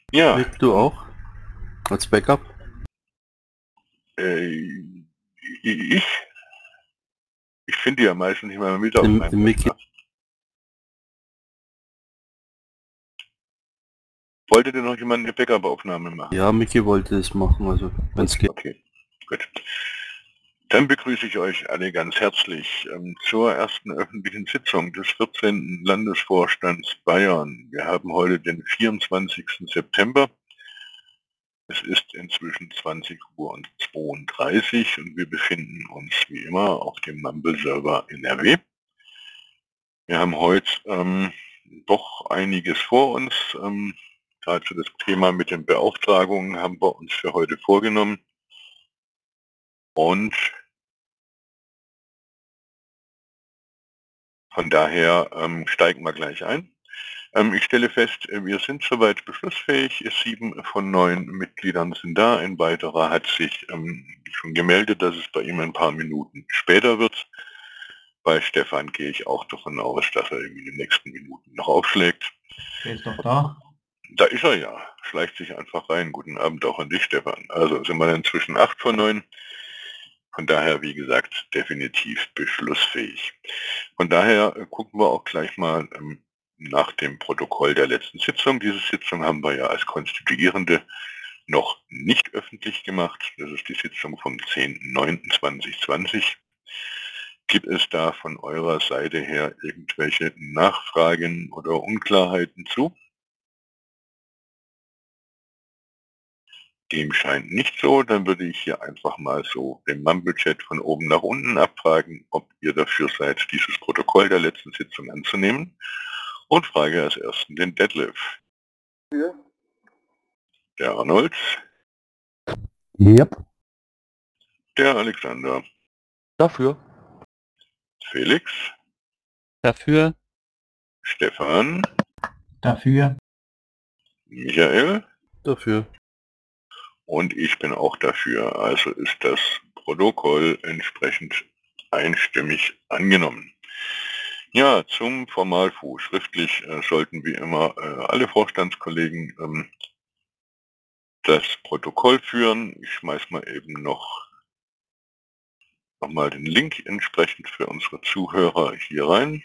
Ja, Mick, du auch? Als Backup? äh, ich, ich finde ja meistens nicht mal mit auf Im, meinem im Mickey. Rechner. Wollte denn noch jemand eine Backup-Aufnahme machen? Ja, Mickey wollte es machen, also wenn Gut, es geht. okay, gut. Dann begrüße ich euch alle ganz herzlich zur ersten öffentlichen Sitzung des 14. Landesvorstands Bayern. Wir haben heute den 24. September. Es ist inzwischen 20:32 Uhr und wir befinden uns wie immer auf dem Mumble-Server NRW. Wir haben heute doch einiges vor uns. Also das Thema mit den Beauftragungen haben wir uns für heute vorgenommen. Und von daher steigen wir gleich ein. Ich stelle fest, wir sind soweit beschlussfähig. 7 von 9 Mitgliedern sind da. Ein weiterer hat sich schon gemeldet, dass es bei ihm ein paar Minuten später wird. Bei Stefan gehe ich auch davon aus, dass er in den nächsten Minuten noch aufschlägt. Der ist doch da. Da ist er ja. Schleicht sich einfach rein. Guten Abend auch an dich, Stefan. Also sind wir inzwischen 8 von 9. Von daher, wie gesagt, definitiv beschlussfähig. Von daher gucken wir auch gleich mal nach dem Protokoll der letzten Sitzung. Diese Sitzung haben wir ja als Konstituierende noch nicht öffentlich gemacht. Das ist die Sitzung vom 10.09.2020. Gibt es da von eurer Seite her irgendwelche Nachfragen oder Unklarheiten zu? Dem scheint nicht so. Dann würde ich hier einfach mal so den Mumble-Chat von oben nach unten abfragen, ob ihr dafür seid, dieses Protokoll der letzten Sitzung anzunehmen. Und frage als ersten den Detlef. Ja. Der Arnold. Yep. Der Alexander. Dafür. Felix. Dafür. Stefan. Dafür. Michael. Dafür. Und ich bin auch dafür. Also ist das Protokoll entsprechend einstimmig angenommen. Ja, zum Formalfu. Schriftlich sollten wie immer alle Vorstandskollegen das Protokoll führen. Ich schmeiß mal eben noch mal den Link entsprechend für unsere Zuhörer hier rein.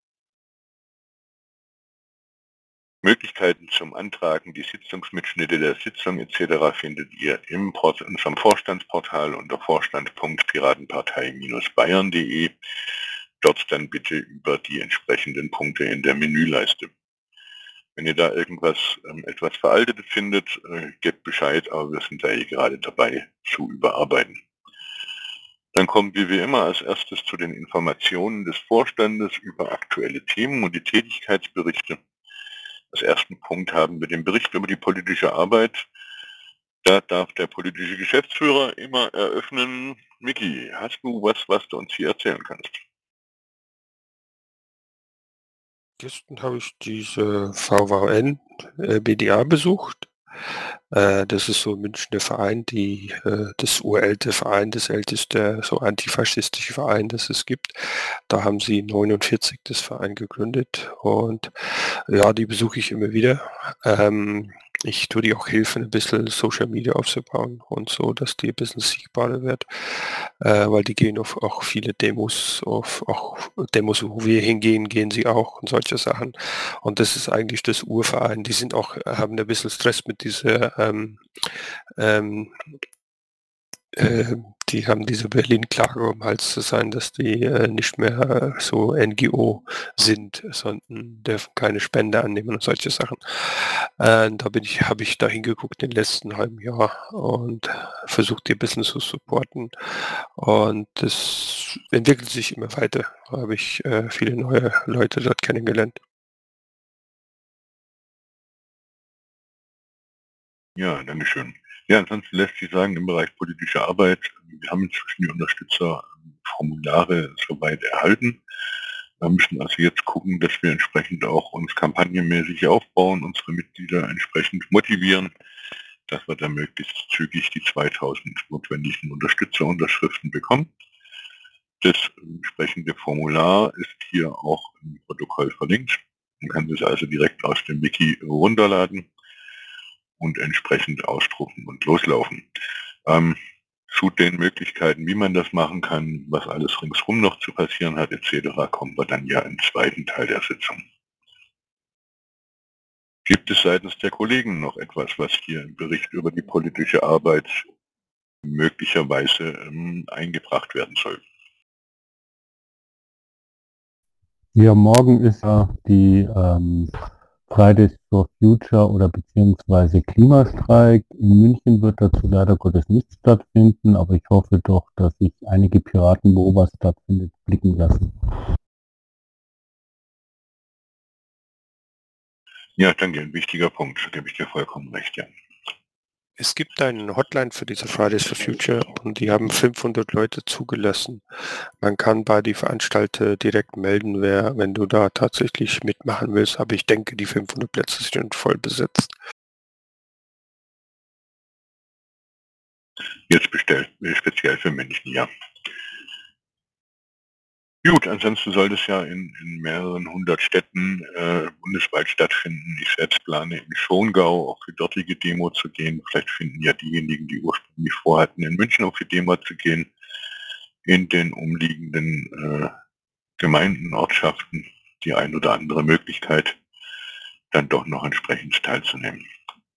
Möglichkeiten zum Antragen, die Sitzungsmitschnitte der Sitzung etc. findet ihr in unserem Vorstandsportal unter vorstand.piratenpartei-bayern.de. Dort dann bitte über die entsprechenden Punkte in der Menüleiste. Wenn ihr da irgendwas etwas Veraltetes findet, gebt Bescheid, aber wir sind da gerade dabei zu überarbeiten. Dann kommen wir wie immer als erstes zu den Informationen des Vorstandes über aktuelle Themen und die Tätigkeitsberichte. Als ersten Punkt haben wir den Bericht über die politische Arbeit. Da darf der politische Geschäftsführer immer eröffnen. Miki, hast du was du uns hier erzählen kannst? Gestern habe ich diese VVN BDA besucht. Das ist so ein Münchner Verein, das uralte Verein, das älteste so antifaschistische Verein, das es gibt. Da haben sie 49 das Verein gegründet und ja, die besuche ich immer wieder. Ich tue die auch helfen, ein bisschen Social Media aufzubauen und so, dass die ein bisschen sichtbarer wird, weil die gehen auf auch viele Demos, auch Demos, wo wir hingehen, gehen sie auch und solche Sachen. Und das ist eigentlich das Urverein. Die sind auch, haben ein bisschen Stress mit dieser die haben diese Berlin-Klage um den Hals zu sein, dass die nicht mehr so NGO sind, sondern dürfen keine Spende annehmen und solche Sachen. Habe ich da hingeguckt den letzten halben Jahr und versucht, die ein bisschen zu supporten. Und das entwickelt sich immer weiter. Da habe ich viele neue Leute dort kennengelernt. Ja, danke schön. Ja, ansonsten lässt sich sagen, im Bereich politische Arbeit, wir haben inzwischen die Unterstützerformulare soweit erhalten. Wir müssen also jetzt gucken, dass wir entsprechend auch uns kampagnenmäßig aufbauen, unsere Mitglieder entsprechend motivieren, dass wir da möglichst zügig die 2000 notwendigen Unterstützerunterschriften bekommen. Das entsprechende Formular ist hier auch im Protokoll verlinkt. Man kann das also direkt aus dem Wiki runterladen. und entsprechend ausdrucken und loslaufen. Zu den Möglichkeiten, wie man das machen kann, was alles ringsrum noch zu passieren hat, etc., kommen wir dann ja im zweiten Teil der Sitzung. Gibt es seitens der Kollegen noch etwas, was hier im Bericht über die politische Arbeit möglicherweise eingebracht werden soll? Ja, morgen ist ja die Fridays for Future oder beziehungsweise Klimastreik. In München wird dazu leider Gottes nicht stattfinden, aber ich hoffe doch, dass sich einige Piraten, wo was stattfindet, blicken lassen. Ja, danke, ein wichtiger Punkt, da gebe ich dir vollkommen recht, ja. Es gibt eine Hotline für diese Fridays for Future und die haben 500 Leute zugelassen. Man kann bei die Veranstalter direkt melden, wenn du da tatsächlich mitmachen willst, aber ich denke, die 500 Plätze sind voll besetzt. Jetzt speziell für München, ja. Gut, ansonsten soll es ja in mehreren hundert Städten bundesweit stattfinden. Ich selbst plane in Schongau auf die dortige Demo zu gehen. Vielleicht finden ja diejenigen, die ursprünglich vorhatten, in München auf die Demo zu gehen, in den umliegenden Gemeinden, Ortschaften die ein oder andere Möglichkeit, dann doch noch entsprechend teilzunehmen.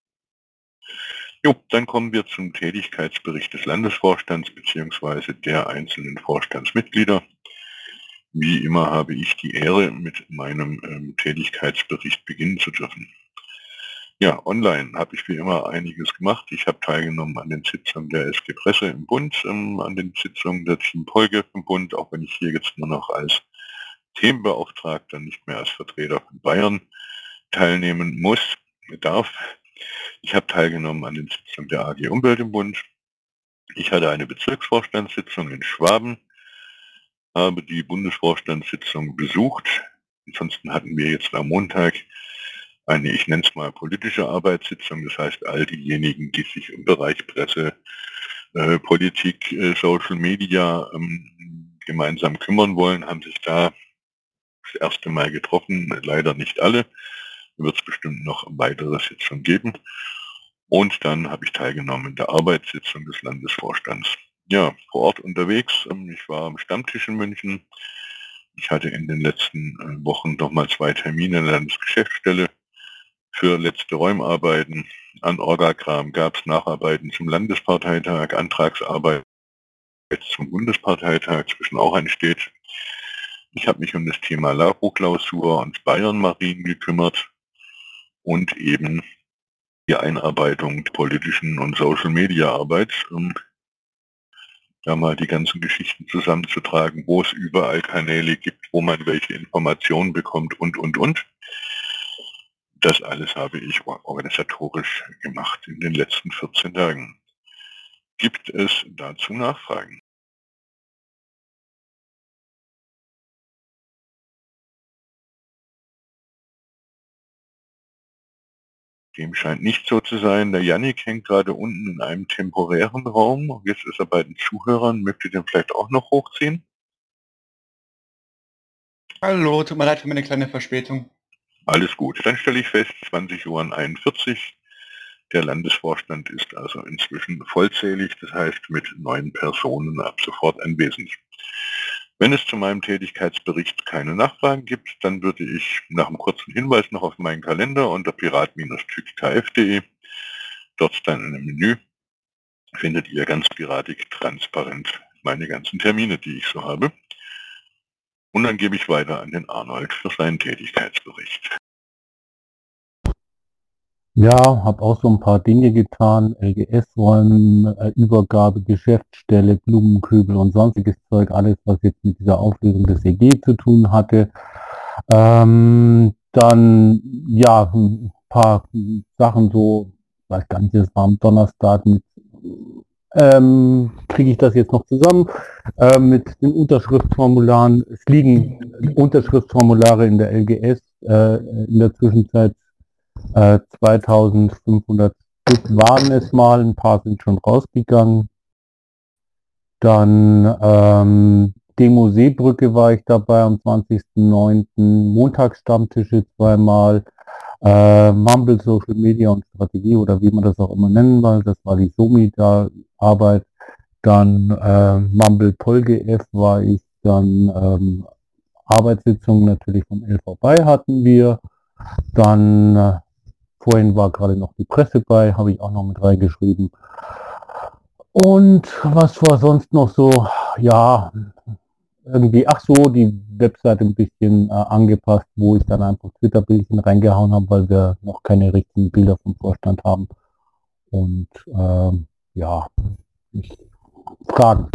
Jo, dann kommen wir zum Tätigkeitsbericht des Landesvorstands bzw. der einzelnen Vorstandsmitglieder. Wie immer habe ich die Ehre, mit meinem Tätigkeitsbericht beginnen zu dürfen. Ja, online habe ich wie immer einiges gemacht. Ich habe teilgenommen an den Sitzungen der SG Presse im Bund, an den Sitzungen der Team Polge im Bund, auch wenn ich hier jetzt nur noch als Themenbeauftragter, nicht mehr als Vertreter von Bayern teilnehmen darf. Ich habe teilgenommen an den Sitzungen der AG Umwelt im Bund. Ich hatte eine Bezirksvorstandssitzung in Schwaben, habe die Bundesvorstandssitzung besucht. Ansonsten hatten wir jetzt am Montag eine, ich nenne es mal, politische Arbeitssitzung. Das heißt, all diejenigen, die sich im Bereich Presse, Politik, Social Media gemeinsam kümmern wollen, haben sich da das erste Mal getroffen. Leider nicht alle. Da wird es bestimmt noch weitere Sitzungen geben. Und dann habe ich teilgenommen in der Arbeitssitzung des Landesvorstands. Ja, vor Ort unterwegs. Ich war am Stammtisch in München. Ich hatte in den letzten Wochen nochmal 2 Termine in der Landesgeschäftsstelle für letzte Räumarbeiten. An Orgakram gab es Nacharbeiten zum Landesparteitag, Antragsarbeit zum Bundesparteitag, zwischen auch ansteht. Ich habe mich um das Thema LARO-Klausur und Bayern-Marien gekümmert und eben die Einarbeitung der politischen und Social-Media-Arbeit, um da mal die ganzen Geschichten zusammenzutragen, wo es überall Kanäle gibt, wo man welche Informationen bekommt und. Das alles habe ich organisatorisch gemacht in den letzten 14 Tagen. Gibt es dazu Nachfragen? Dem scheint nicht so zu sein. Der Jannik hängt gerade unten in einem temporären Raum. Jetzt ist er bei den Zuhörern. Möchte den vielleicht auch noch hochziehen? Hallo, tut mir leid für meine kleine Verspätung. Alles gut. Dann stelle ich fest, 20:41 Uhr. Der Landesvorstand ist also inzwischen vollzählig, das heißt mit 9 Personen ab sofort anwesend. Wenn es zu meinem Tätigkeitsbericht keine Nachfragen gibt, dann würde ich nach einem kurzen Hinweis noch auf meinen Kalender unter pirat-kf.de. Dort dann in einem Menü findet ihr ganz piratig transparent meine ganzen Termine, die ich so habe. Und dann gebe ich weiter an den Arnold für seinen Tätigkeitsbericht. Ja, habe auch so ein paar Dinge getan, LGS-Räumen, Übergabe, Geschäftsstelle, Blumenkübel und sonstiges Zeug, alles, was jetzt mit dieser Auflösung des EG zu tun hatte. Dann, ja, ein paar Sachen so, ich weiß gar nicht, das war am Donnerstag mit, kriege ich das jetzt noch zusammen, mit den Unterschriftsformularen. Es liegen Unterschriftsformulare in der LGS, in der Zwischenzeit 2500 Stück waren es mal, ein paar sind schon rausgegangen. Dann Demo Seebrücke war ich dabei am 20.09. Montagsstammtische zweimal. Mumble Social Media und Strategie oder wie man das auch immer nennen will, das war die SOMI-Arbeit. Dann Mumble PolGF war ich, dann Arbeitssitzungen natürlich vom LVB hatten wir. Dann vorhin war gerade noch die Presse bei, habe ich auch noch mit reingeschrieben. Und was war sonst noch so? Ja, irgendwie, ach so, die Webseite ein bisschen angepasst, wo ich dann einfach Twitter-Bildchen reingehauen habe, weil wir noch keine richtigen Bilder vom Vorstand haben. Und ja, Fragen.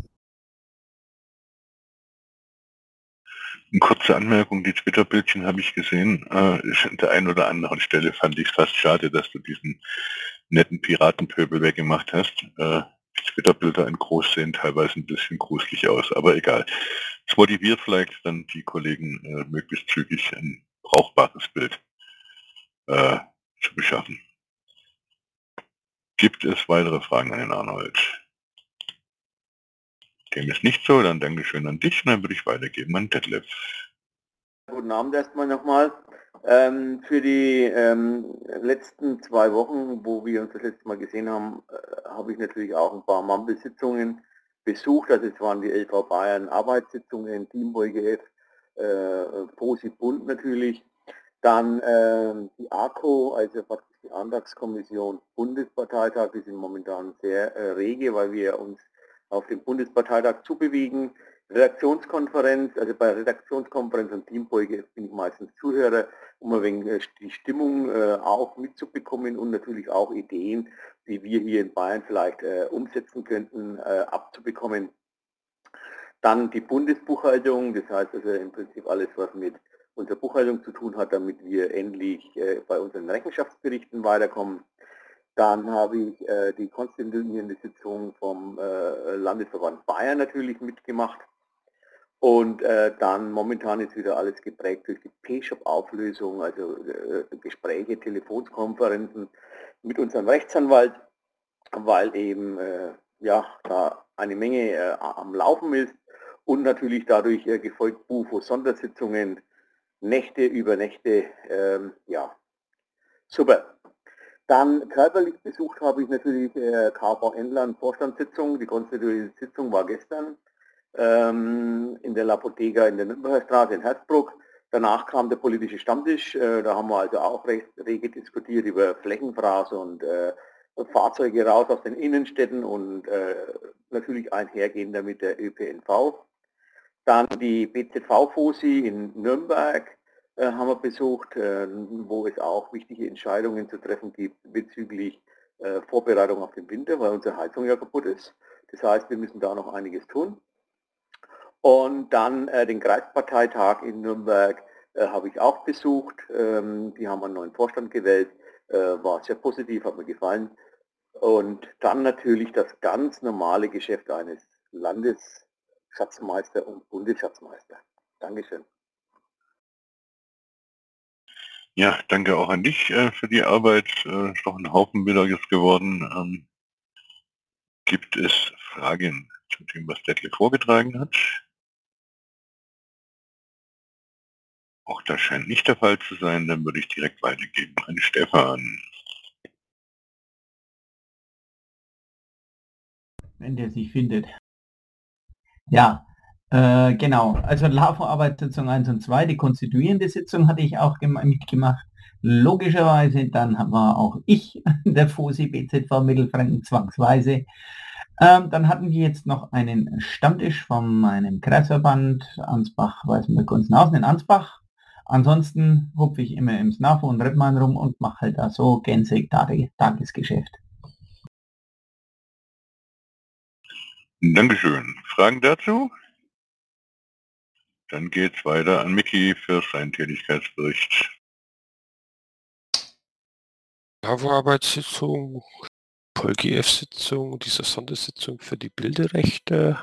Eine kurze Anmerkung, die Twitter-Bildchen habe ich gesehen. An der einen oder anderen Stelle fand ich es fast schade, dass du diesen netten Piratenpöbel weggemacht hast. Die Twitter-Bilder in groß sehen teilweise ein bisschen gruselig aus, aber egal. Es motiviert vielleicht dann die Kollegen, möglichst zügig ein brauchbares Bild zu beschaffen. Gibt es weitere Fragen an den Arnold? Dem ist nicht so, dann Dankeschön an dich und dann würde ich weitergeben an Detlef. Guten Abend erstmal nochmal. Für die letzten 2 Wochen, wo wir uns das letzte Mal gesehen haben, habe ich natürlich auch ein paar Mumble-Sitzungen besucht. Also es waren die LV Bayern Arbeitssitzungen, Team BeuGF, POSI Bund natürlich. Dann die AKO, also praktisch die Antragskommission Bundesparteitag, die sind momentan sehr rege, weil wir uns auf den Bundesparteitag zubewegen. Redaktionskonferenz, also bei Redaktionskonferenz und Teambeuge bin ich meistens Zuhörer, um ein wenig die Stimmung auch mitzubekommen und natürlich auch Ideen, die wir hier in Bayern vielleicht umsetzen könnten, abzubekommen. Dann die Bundesbuchhaltung, das heißt also im Prinzip alles, was mit unserer Buchhaltung zu tun hat, damit wir endlich bei unseren Rechenschaftsberichten weiterkommen. Dann habe ich die konstituierende Sitzung vom Landesverband Bayern natürlich mitgemacht. Und dann momentan ist wieder alles geprägt durch die P-Shop-Auflösung, also Gespräche, Telefonkonferenzen mit unserem Rechtsanwalt, weil eben ja da eine Menge am Laufen ist und natürlich dadurch gefolgt Bufo-Sondersitzungen, Nächte über Nächte, ja, super. Dann körperlich besucht habe ich natürlich KVN-Land Vorstandssitzung. Die konstituierende Sitzung war gestern in der La Bottega in der Nürnberger Straße in Hersbruck. Danach kam der politische Stammtisch. Da haben wir also auch recht rege diskutiert über Flächenfraß und Fahrzeuge raus aus den Innenstädten und natürlich einhergehend mit der ÖPNV. Dann die BZV-FOSI in Nürnberg haben wir besucht, wo es auch wichtige Entscheidungen zu treffen gibt bezüglich Vorbereitung auf den Winter, weil unsere Heizung ja kaputt ist. Das heißt, wir müssen da noch einiges tun. Und dann den Kreisparteitag in Nürnberg habe ich auch besucht. Die haben einen neuen Vorstand gewählt, war sehr positiv, hat mir gefallen. Und dann natürlich das ganz normale Geschäft eines Landesschatzmeister und Bundesschatzmeister. Dankeschön. Ja, danke auch an dich für die Arbeit. Ist doch ein Haufen wieder jetzt geworden. Gibt es Fragen zu dem, was Detlef vorgetragen hat? Auch das scheint nicht der Fall zu sein. Dann würde ich direkt weitergeben an Stefan. Wenn der sich findet. Ja, genau. Also LAFO-Arbeitssitzung 1 und 2, die konstituierende Sitzung hatte ich auch mitgemacht. Logischerweise, dann war auch ich der FOSI BZV Mittelfranken zwangsweise. Dann hatten wir jetzt noch einen Stammtisch von meinem Kreisverband Ansbach, Weißenburg-Gunzenhausen in Ansbach. Ansonsten hupfe ich immer im SNAFO und Rittmann rum und mache halt da so gänzig Tagesgeschäft. Dankeschön. Fragen dazu? Dann geht's weiter an Micky für seinen Tätigkeitsbericht. Arbeitssitzung, PolGF-Sitzung, diese Sondersitzung für die Bilderrechte.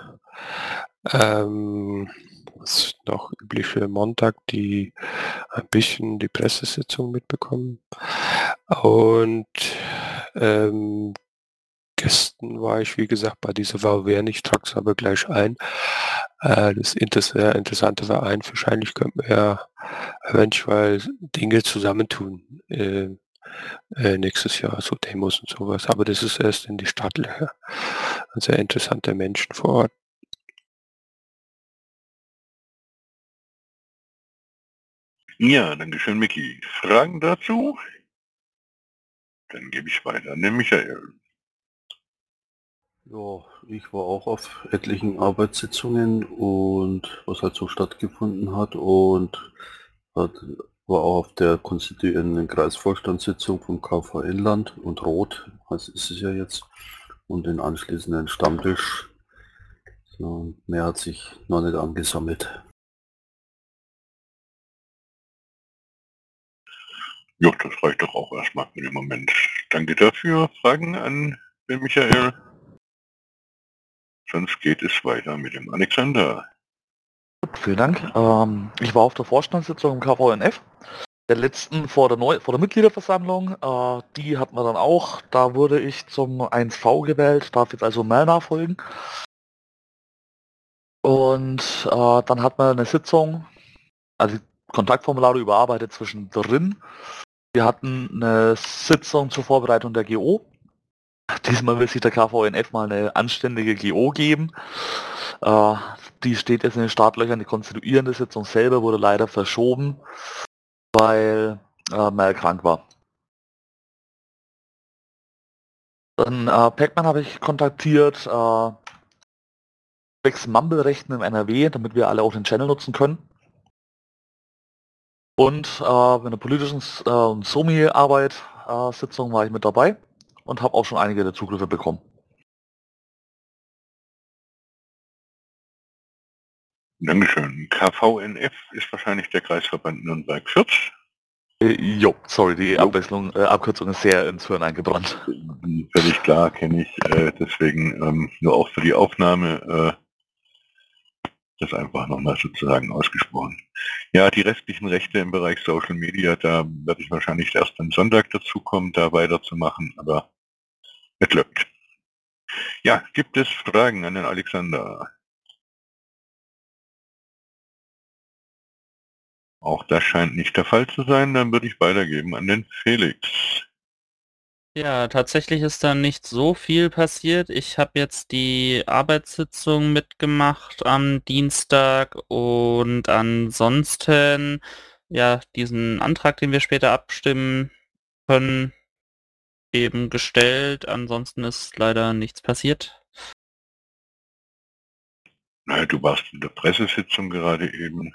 Das ist noch übliche Montag, die ein bisschen die Pressesitzung mitbekommen. Und Gestern war ich, wie gesagt, bei dieser VWN, ich trage es aber gleich ein. Das ist sehr interessante Verein. Wahrscheinlich könnten wir ja eventuell Dinge zusammentun nächstes Jahr, so Demos und sowas. Aber das ist erst in die Startlöcher. Sehr interessante Menschen vor Ort. Ja, danke schön, Micky. Fragen dazu? Dann gebe ich weiter an den Michael. Ja, ich war auch auf etlichen Arbeitssitzungen und was halt so stattgefunden hat und war auch auf der konstituierenden Kreisvorstandssitzung vom KV-Inland und Rot, was ist es ja jetzt, und den anschließenden Stammtisch. So, mehr hat sich noch nicht angesammelt. Ja, das reicht doch auch erstmal für den Moment. Danke dafür. Fragen an den Michael? Sonst geht es weiter mit dem Alexander. Vielen Dank. Ich war auf der Vorstandssitzung im KVNF, der letzten vor der Mitgliederversammlung. Die hatten wir dann auch. Da wurde ich zum 1V gewählt, darf jetzt also Mel nachfolgen. Und dann hat man eine Sitzung, also Kontaktformulare überarbeitet zwischendrin. Wir hatten eine Sitzung zur Vorbereitung der GO. Diesmal will sich der KVNF mal eine anständige GO geben. Die steht jetzt in den Startlöchern. Die konstituierende Sitzung selber wurde leider verschoben, weil Mel krank war. Dann Pac-Man habe ich kontaktiert, zwecks Mumble-Rechten im NRW, damit wir alle auch den Channel nutzen können. Und in der politischen und SOMI-Arbeit-Sitzung war ich mit dabei und habe auch schon einige der Zugriffe bekommen. Dankeschön. KVNF ist wahrscheinlich der Kreisverband Nürnberg-Fürth. Jo, sorry, die Abkürzung ist sehr ins Hirn eingebrannt. Völlig klar, kenne ich. Deswegen nur auch für die Aufnahme das einfach nochmal sozusagen ausgesprochen. Ja, die restlichen Rechte im Bereich Social Media, da werde ich wahrscheinlich erst am Sonntag dazu kommen, da weiterzumachen, aber es läuft. Ja, gibt es Fragen an den Alexander? Auch das scheint nicht der Fall zu sein, dann würde ich weitergeben an den Felix. Ja, tatsächlich ist da nicht so viel passiert. Ich habe jetzt die Arbeitssitzung mitgemacht am Dienstag und ansonsten, ja, diesen Antrag, den wir später abstimmen können, eben gestellt. Ansonsten ist leider nichts passiert. Na, du warst in der Pressesitzung gerade eben.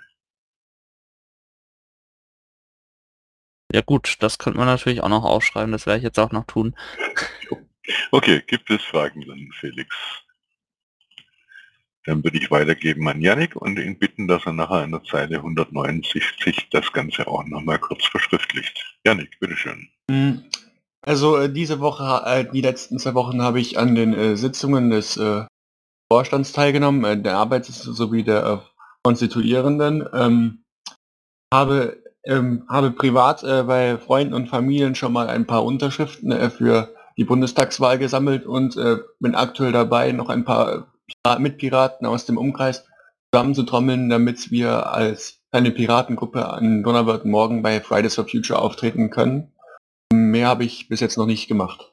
Ja gut, das könnte man natürlich auch noch aufschreiben, das werde ich jetzt auch noch tun. Okay, gibt es Fragen dann, Felix? Dann würde ich weitergeben an Yannick und ihn bitten, dass er nachher an der Zeile 169 das Ganze auch nochmal kurz verschriftlicht. Yannick, bitteschön. Also diese Woche, die letzten 2 Wochen habe ich an den Sitzungen des Vorstands teilgenommen, der Arbeitssitzung sowie der Konstituierenden. Habe privat bei Freunden und Familien schon mal ein paar Unterschriften für die Bundestagswahl gesammelt und bin aktuell dabei, noch ein paar Mitpiraten aus dem Umkreis zusammenzutrommeln, damit wir als kleine Piratengruppe an Donnerwetter morgen bei Fridays for Future auftreten können. Mehr habe ich bis jetzt noch nicht gemacht.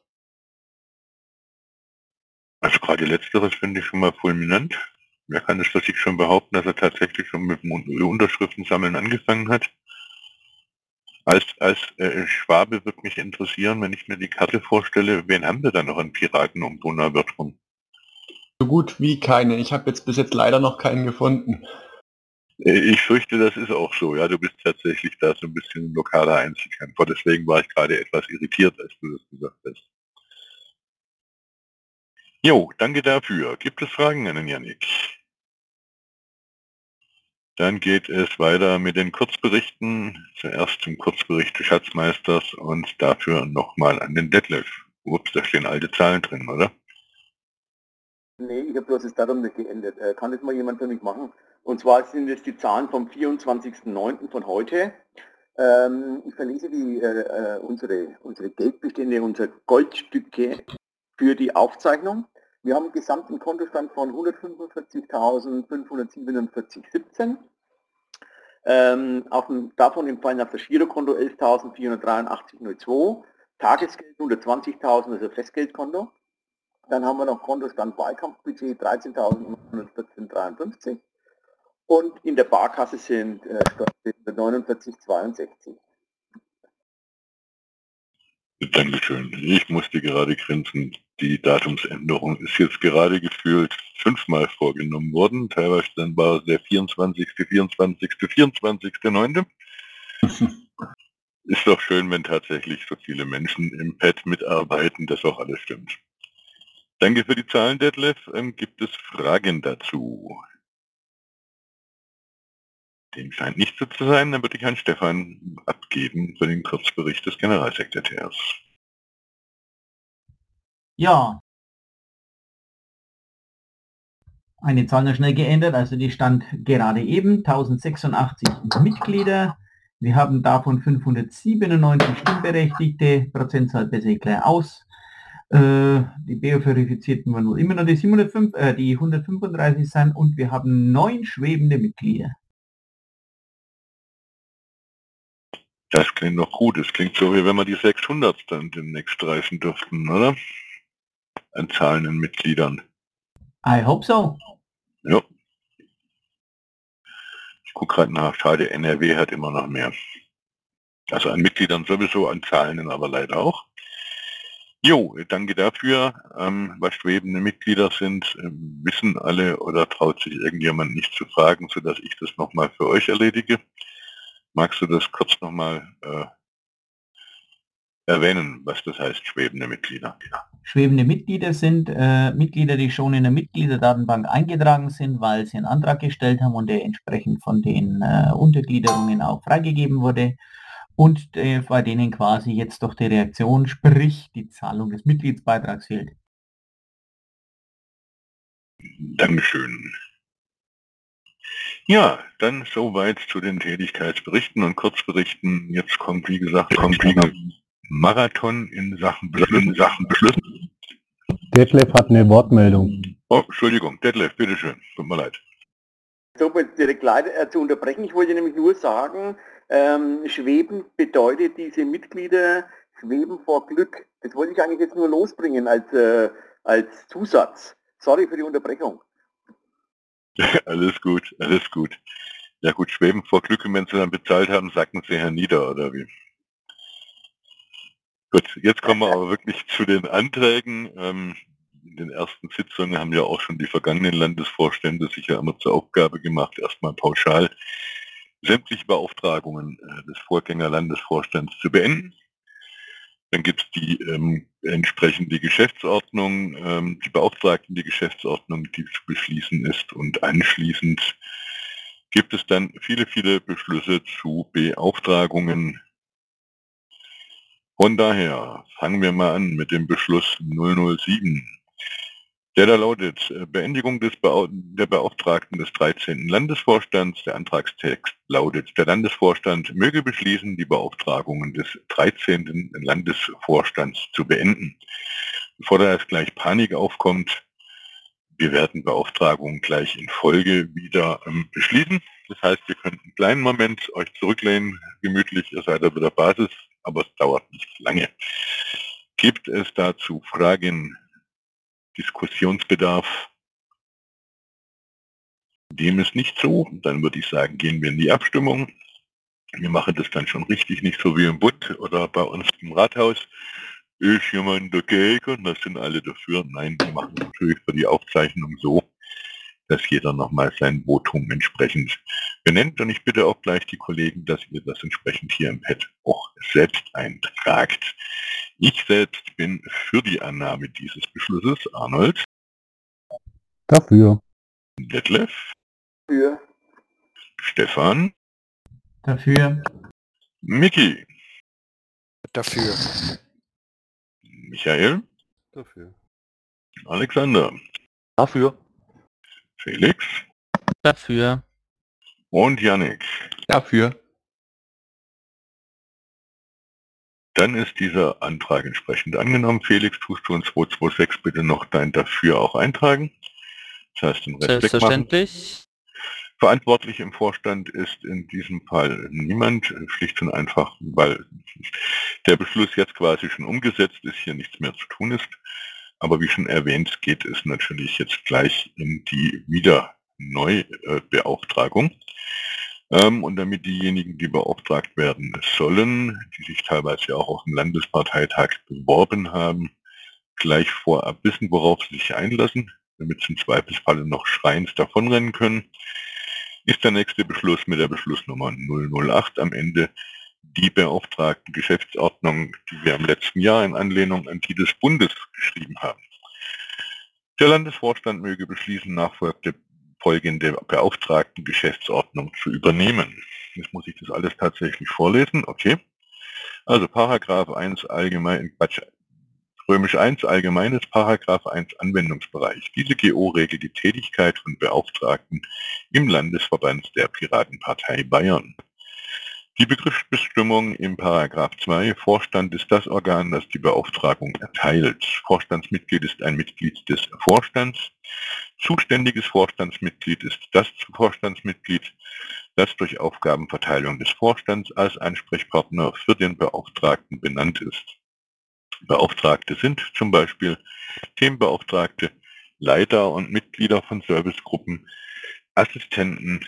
Also gerade letzteres finde ich schon mal fulminant. Wer kann es für sich schon behaupten, dass er tatsächlich schon mit dem Unterschriften sammeln angefangen hat? Als Schwabe würde mich interessieren, wenn ich mir die Karte vorstelle, wen haben wir da noch an Piraten um Donauwörth rum? So gut wie keine. Ich habe jetzt bis jetzt leider noch keinen gefunden. Ich fürchte, das ist auch so. Ja, du bist tatsächlich da so ein bisschen ein lokaler Einzelkämpfer. Deswegen war ich gerade etwas irritiert, als du das gesagt hast. Jo, danke dafür. Gibt es Fragen an den Yannick? Dann geht es weiter mit den Kurzberichten. Zuerst zum Kurzbericht des Schatzmeisters und dafür nochmal an den Detlef. Ups, da stehen alte Zahlen drin, oder? Nee, ich habe bloß das Datum nicht geändert. Kann das mal jemand für mich machen? Und zwar sind es die Zahlen vom 24.09. von heute. Ich verlese unsere Geldbestände, unsere Goldstücke für die Aufzeichnung. Wir haben einen gesamten Kontostand von 145.547,17. Davon entfallen auf das Girokonto 11.483,02. Tagesgeld 120.000, also Festgeldkonto. Dann haben wir noch Kontostand Wahlkampfbudget 13.914,53. Und in der Barkasse sind 49,62. Dankeschön. Ich musste gerade grinsen. Die Datumsänderung ist jetzt gerade gefühlt 5-mal vorgenommen worden. Teilweise dann war es der 24.9. Ist doch schön, wenn tatsächlich so viele Menschen im Pad mitarbeiten, dass auch alles stimmt. Danke für die Zahlen, Detlef. Gibt es Fragen dazu? Dem scheint nicht so zu sein. Dann würde ich an Stefan abgeben für den Kurzbericht des Generalsekretärs. Ja. Eine Zahl noch schnell geändert, also die stand gerade eben 1086 Mitglieder. Wir haben davon 597 Stimmberechtigte, Prozentzahl besser gleich aus. Die BO-Verifizierten waren wohl immer noch die 135 sein und wir haben 9 schwebende Mitglieder. Das klingt noch gut. Es klingt so, wie wenn wir die 600 dann demnächst reißen dürften, oder? An zahlenden Mitgliedern. I hope so. Ja. Ich gucke gerade nach. Schade, NRW hat immer noch mehr. Also an Mitgliedern sowieso, an zahlenden aber leider auch. Jo, danke dafür. Was schwebende Mitglieder sind, wissen alle oder traut sich irgendjemand nicht zu fragen, sodass ich das nochmal für euch erledige. Magst du das kurz nochmal erwähnen, was das heißt, schwebende Mitglieder? Schwebende Mitglieder sind Mitglieder, die schon in der Mitgliederdatenbank eingetragen sind, weil sie einen Antrag gestellt haben und der entsprechend von den Untergliederungen auch freigegeben wurde und bei denen quasi jetzt doch die Reaktion, sprich die Zahlung des Mitgliedsbeitrags fehlt. Dankeschön. Ja, dann soweit zu den Tätigkeitsberichten und Kurzberichten. Jetzt kommt, wie gesagt, Marathon in Sachen Beschlüssen. Detlef hat eine Wortmeldung. Oh, Entschuldigung, Detlef, bitteschön. Tut mir leid. So, direkt leider zu unterbrechen. Ich wollte nämlich nur sagen, schweben bedeutet, diese Mitglieder schweben vor Glück. Das wollte ich eigentlich jetzt nur losbringen als Zusatz. Sorry für die Unterbrechung. Alles gut, alles gut. Ja gut, schweben vor Glück, und wenn sie dann bezahlt haben, sacken sie hernieder, oder wie? Gut, jetzt kommen wir aber wirklich zu den Anträgen. In den ersten Sitzungen haben ja auch schon die vergangenen Landesvorstände sich ja immer zur Aufgabe gemacht, erstmal pauschal sämtliche Beauftragungen des Vorgänger-Landesvorstands zu beenden. Dann gibt es die entsprechende Geschäftsordnung, die Beauftragten die Geschäftsordnung, die zu beschließen ist, und anschließend gibt es dann viele, viele Beschlüsse zu Beauftragungen. Von daher fangen wir mal an mit dem Beschluss 007. Der da lautet, Beendigung der Beauftragten des 13. Landesvorstands. Der Antragstext lautet, der Landesvorstand möge beschließen, die Beauftragungen des 13. Landesvorstands zu beenden. Bevor da jetzt gleich Panik aufkommt, wir werden Beauftragungen gleich in Folge wieder beschließen. Das heißt, ihr könnt einen kleinen Moment euch zurücklehnen, gemütlich, ihr seid auf der Basis, aber es dauert nicht lange. Gibt es dazu Fragen? Diskussionsbedarf? Dem ist nicht so. Dann würde ich sagen, gehen wir in die Abstimmung. Wir machen das dann schon richtig, nicht so wie im Butt oder bei uns im Rathaus. Ist jemand dagegen und das sind alle dafür? Nein, wir machen natürlich für die Aufzeichnung so, dass jeder nochmal sein Votum entsprechend benennt. Und ich bitte auch gleich die Kollegen, dass ihr das entsprechend hier im Pad auch selbst eintragt. Ich selbst bin für die Annahme dieses Beschlusses. Arnold? Dafür. Detlef? Für. Stefan? Dafür. Miki? Dafür. Michael? Dafür. Alexander? Dafür. Felix? Dafür. Und Yannick? Dafür. Dann ist dieser Antrag entsprechend angenommen. Felix, tust du in 226 bitte noch dein Dafür auch eintragen? Das heißt, den Rest wegmachen. Selbstverständlich. Verantwortlich im Vorstand ist in diesem Fall niemand, schlicht und einfach, weil der Beschluss jetzt quasi schon umgesetzt ist, hier nichts mehr zu tun ist. Aber wie schon erwähnt, geht es natürlich jetzt gleich in die Wiederneubeauftragung. Und damit diejenigen, die beauftragt werden sollen, die sich teilweise auch auf dem Landesparteitag beworben haben, gleich vorab wissen, worauf sie sich einlassen, damit sie im Zweifelsfalle noch schreiend davonrennen können, ist der nächste Beschluss mit der Beschlussnummer 008 am Ende die beauftragten Geschäftsordnung, die wir im letzten Jahr in Anlehnung an die des Bundes geschrieben haben. Der Landesvorstand möge beschließen, nachfolgende beauftragten Geschäftsordnung zu übernehmen. Jetzt muss ich das alles tatsächlich vorlesen. Okay. Also Paragraph 1 Römisch 1 Allgemeines, Paragraph 1 Anwendungsbereich. Diese GO regelt die Tätigkeit von Beauftragten im Landesverband der Piratenpartei Bayern. Die Begriffsbestimmung im Paragraph 2, Vorstand ist das Organ, das die Beauftragung erteilt. Vorstandsmitglied ist ein Mitglied des Vorstands. Zuständiges Vorstandsmitglied ist das Vorstandsmitglied, das durch Aufgabenverteilung des Vorstands als Ansprechpartner für den Beauftragten benannt ist. Beauftragte sind zum Beispiel Themenbeauftragte, Leiter und Mitglieder von Servicegruppen, Assistenten.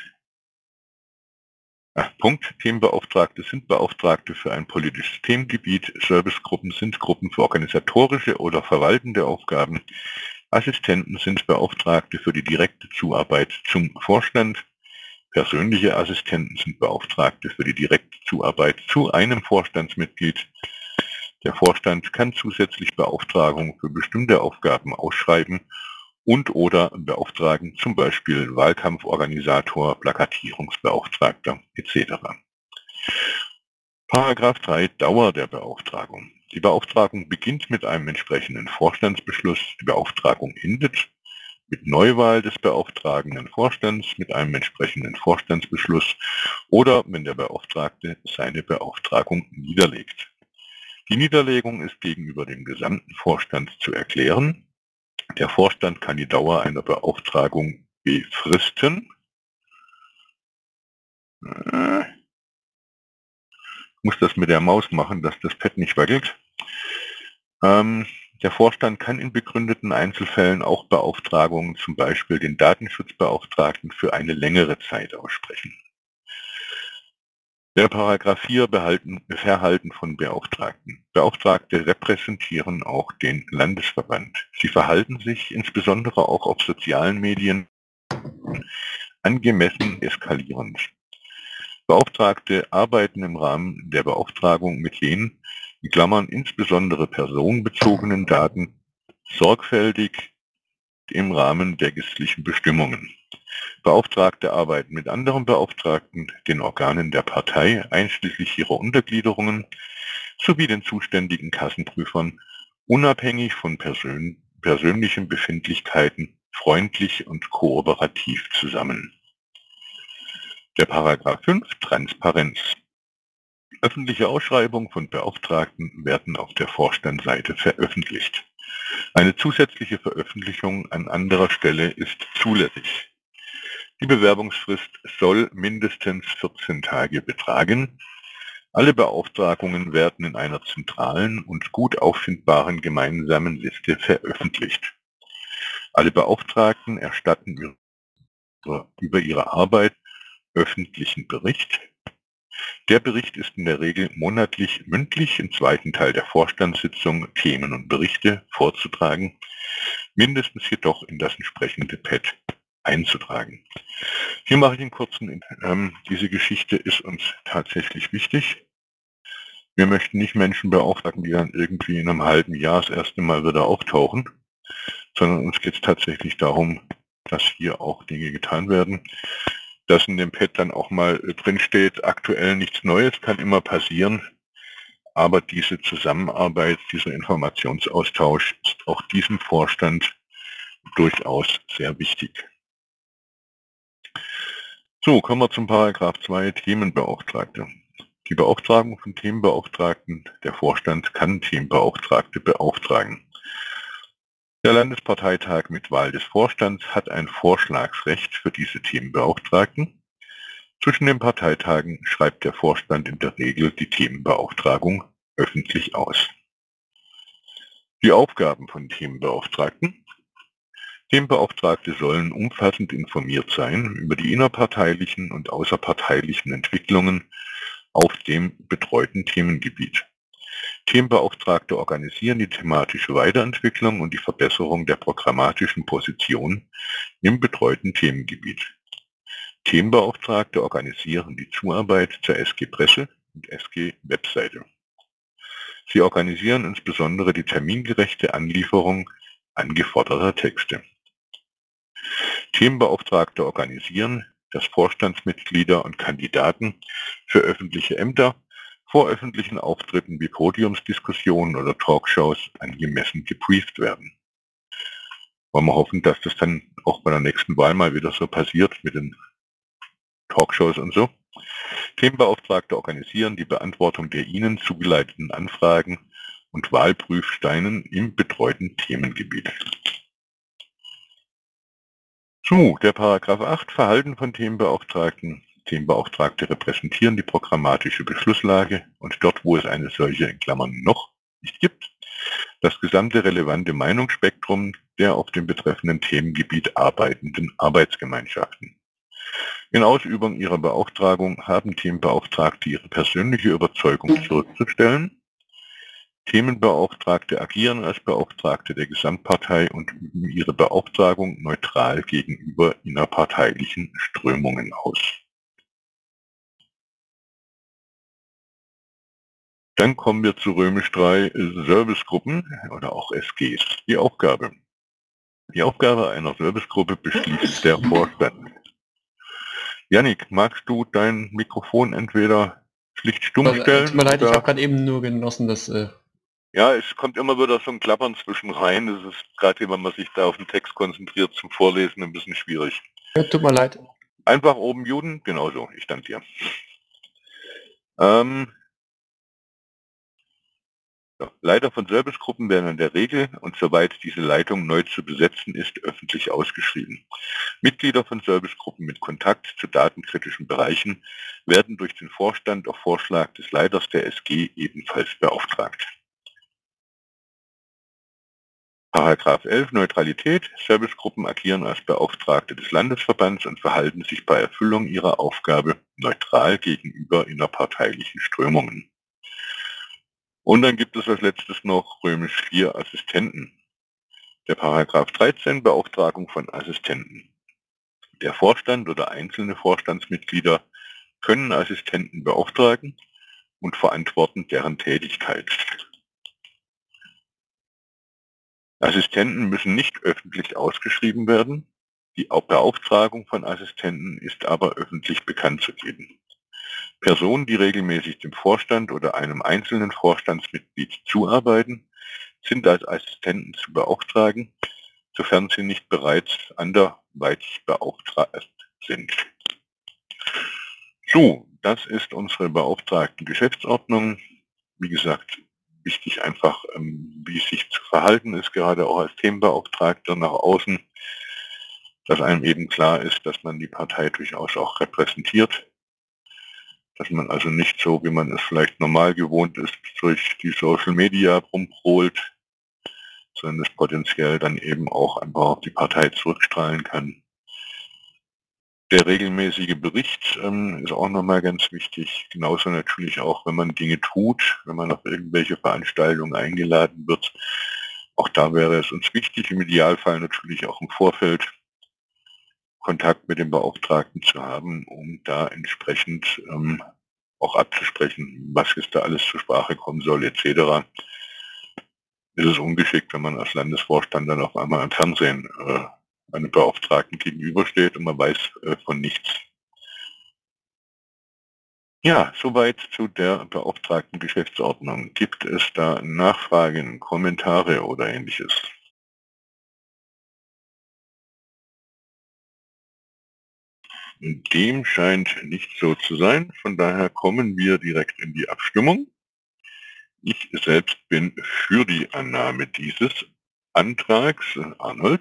Themenbeauftragte sind Beauftragte für ein politisches Themengebiet, Servicegruppen sind Gruppen für organisatorische oder verwaltende Aufgaben, Assistenten sind Beauftragte für die direkte Zuarbeit zum Vorstand, persönliche Assistenten sind Beauftragte für die direkte Zuarbeit zu einem Vorstandsmitglied. Der Vorstand kann zusätzlich Beauftragungen für bestimmte Aufgaben ausschreiben und oder beauftragen, zum Beispiel Wahlkampforganisator, Plakatierungsbeauftragter etc. Paragraph 3 Dauer der Beauftragung. Die Beauftragung beginnt mit einem entsprechenden Vorstandsbeschluss. Die Beauftragung endet mit Neuwahl des beauftragenden Vorstands mit einem entsprechenden Vorstandsbeschluss oder wenn der Beauftragte seine Beauftragung niederlegt. Die Niederlegung ist gegenüber dem gesamten Vorstand zu erklären. Der Vorstand kann die Dauer einer Beauftragung befristen. Ich muss das mit der Maus machen, dass das Pad nicht wackelt. Der Vorstand kann in begründeten Einzelfällen auch Beauftragungen, zum Beispiel den Datenschutzbeauftragten, für eine längere Zeit aussprechen. Der Paragraph 4 Verhalten von Beauftragten. Beauftragte repräsentieren auch den Landesverband. Sie verhalten sich insbesondere auch auf sozialen Medien angemessen eskalierend. Beauftragte arbeiten im Rahmen der Beauftragung mit den, in Klammern insbesondere personenbezogenen Daten, sorgfältig im Rahmen der gesetzlichen Bestimmungen. Beauftragte arbeiten mit anderen Beauftragten, den Organen der Partei, einschließlich ihrer Untergliederungen, sowie den zuständigen Kassenprüfern, unabhängig von persönlichen Befindlichkeiten, freundlich und kooperativ zusammen. Der Paragraph 5 Transparenz. Öffentliche Ausschreibungen von Beauftragten werden auf der Vorstandsseite veröffentlicht. Eine zusätzliche Veröffentlichung an anderer Stelle ist zulässig. Die Bewerbungsfrist soll mindestens 14 Tage betragen. Alle Beauftragungen werden in einer zentralen und gut auffindbaren gemeinsamen Liste veröffentlicht. Alle Beauftragten erstatten über ihre Arbeit öffentlichen Bericht. Der Bericht ist in der Regel monatlich mündlich im zweiten Teil der Vorstandssitzung Themen und Berichte vorzutragen, mindestens jedoch in das entsprechende Pad einzutragen. Hier mache ich einen kurzen, diese Geschichte ist uns tatsächlich wichtig. Wir möchten nicht Menschen beauftragen, die dann irgendwie in einem halben Jahr das erste Mal wieder auftauchen, sondern uns geht es tatsächlich darum, dass hier auch Dinge getan werden. Dass in dem Pad dann auch mal drin steht, aktuell nichts Neues, kann immer passieren. Aber diese Zusammenarbeit, dieser Informationsaustausch ist auch diesem Vorstand durchaus sehr wichtig. So, kommen wir zum Paragraph 2 Themenbeauftragte. Die Beauftragung von Themenbeauftragten. Der Vorstand kann Themenbeauftragte beauftragen. Der Landesparteitag mit Wahl des Vorstands hat ein Vorschlagsrecht für diese Themenbeauftragten. Zwischen den Parteitagen schreibt der Vorstand in der Regel die Themenbeauftragung öffentlich aus. Die Aufgaben von Themenbeauftragten. Themenbeauftragte sollen umfassend informiert sein über die innerparteilichen und außerparteilichen Entwicklungen auf dem betreuten Themengebiet. Themenbeauftragte organisieren die thematische Weiterentwicklung und die Verbesserung der programmatischen Position im betreuten Themengebiet. Themenbeauftragte organisieren die Zuarbeit zur SG Presse und SG Webseite. Sie organisieren insbesondere die termingerechte Anlieferung angeforderter Texte. Themenbeauftragte organisieren, dass Vorstandsmitglieder und Kandidaten für öffentliche Ämter vor öffentlichen Auftritten wie Podiumsdiskussionen oder Talkshows angemessen gebrieft werden. Wollen wir hoffen, dass das dann auch bei der nächsten Wahl mal wieder so passiert mit den Talkshows und so. Themenbeauftragte organisieren die Beantwortung der ihnen zugeleiteten Anfragen und Wahlprüfsteinen im betreuten Themengebiet. So, der Paragraph 8 Verhalten von Themenbeauftragten. Themenbeauftragte repräsentieren die programmatische Beschlusslage und dort, wo es eine solche in Klammern noch nicht gibt, das gesamte relevante Meinungsspektrum der auf dem betreffenden Themengebiet arbeitenden Arbeitsgemeinschaften. In Ausübung ihrer Beauftragung haben Themenbeauftragte ihre persönliche Überzeugung zurückzustellen. Themenbeauftragte agieren als Beauftragte der Gesamtpartei und üben ihre Beauftragung neutral gegenüber innerparteilichen Strömungen aus. Dann kommen wir zu römisch 3 Servicegruppen oder auch SGs. Die Aufgabe. Die Aufgabe einer Servicegruppe beschließt der Vorstand. Jannik, magst du dein Mikrofon entweder schlicht stumm stellen? Tut mir leid, ich habe gerade eben nur genossen, dass... Ja, es kommt immer wieder so ein Klappern zwischen rein. Das ist gerade, wenn man sich da auf den Text konzentriert, zum Vorlesen ein bisschen schwierig. Ja, tut mir leid. Einfach oben muten, genauso, ich danke dir. Leiter von Servicegruppen werden in der Regel und soweit diese Leitung neu zu besetzen ist, öffentlich ausgeschrieben. Mitglieder von Servicegruppen mit Kontakt zu datenkritischen Bereichen werden durch den Vorstand auf Vorschlag des Leiters der SG ebenfalls beauftragt. Paragraph 11 Neutralität. Servicegruppen agieren als Beauftragte des Landesverbands und verhalten sich bei Erfüllung ihrer Aufgabe neutral gegenüber innerparteilichen Strömungen. Und dann gibt es als letztes noch römisch 4 Assistenten. Der Paragraph 13 Beauftragung von Assistenten. Der Vorstand oder einzelne Vorstandsmitglieder können Assistenten beauftragen und verantworten deren Tätigkeit. Assistenten müssen nicht öffentlich ausgeschrieben werden. Die Beauftragung von Assistenten ist aber öffentlich bekannt zu geben. Personen, die regelmäßig dem Vorstand oder einem einzelnen Vorstandsmitglied zuarbeiten, sind als Assistenten zu beauftragen, sofern sie nicht bereits anderweitig beauftragt sind. So, das ist unsere Beauftragten-Geschäftsordnung. Wie gesagt, wichtig einfach, wie es sich zu verhalten ist, gerade auch als Themenbeauftragter nach außen, dass einem eben klar ist, dass man die Partei durchaus auch repräsentiert, dass man also nicht so, wie man es vielleicht normal gewohnt ist, durch die Social Media rumprolt, sondern es potenziell dann eben auch einfach auf die Partei zurückstrahlen kann. Der regelmäßige Bericht ist auch nochmal ganz wichtig. Genauso natürlich auch, wenn man Dinge tut, wenn man auf irgendwelche Veranstaltungen eingeladen wird. Auch da wäre es uns wichtig, im Idealfall natürlich auch im Vorfeld Kontakt mit dem Beauftragten zu haben, um da entsprechend auch abzusprechen, was jetzt da alles zur Sprache kommen soll, etc. Es ist ungeschickt, wenn man als Landesvorstand dann auf einmal im Fernsehen einem Beauftragten gegenübersteht und man weiß von nichts. Ja, soweit zu der beauftragten Geschäftsordnung. Gibt es da Nachfragen, Kommentare oder ähnliches? Dem scheint nicht so zu sein. Von daher kommen wir direkt in die Abstimmung. Ich selbst bin für die Annahme dieses Antrags. Arnold,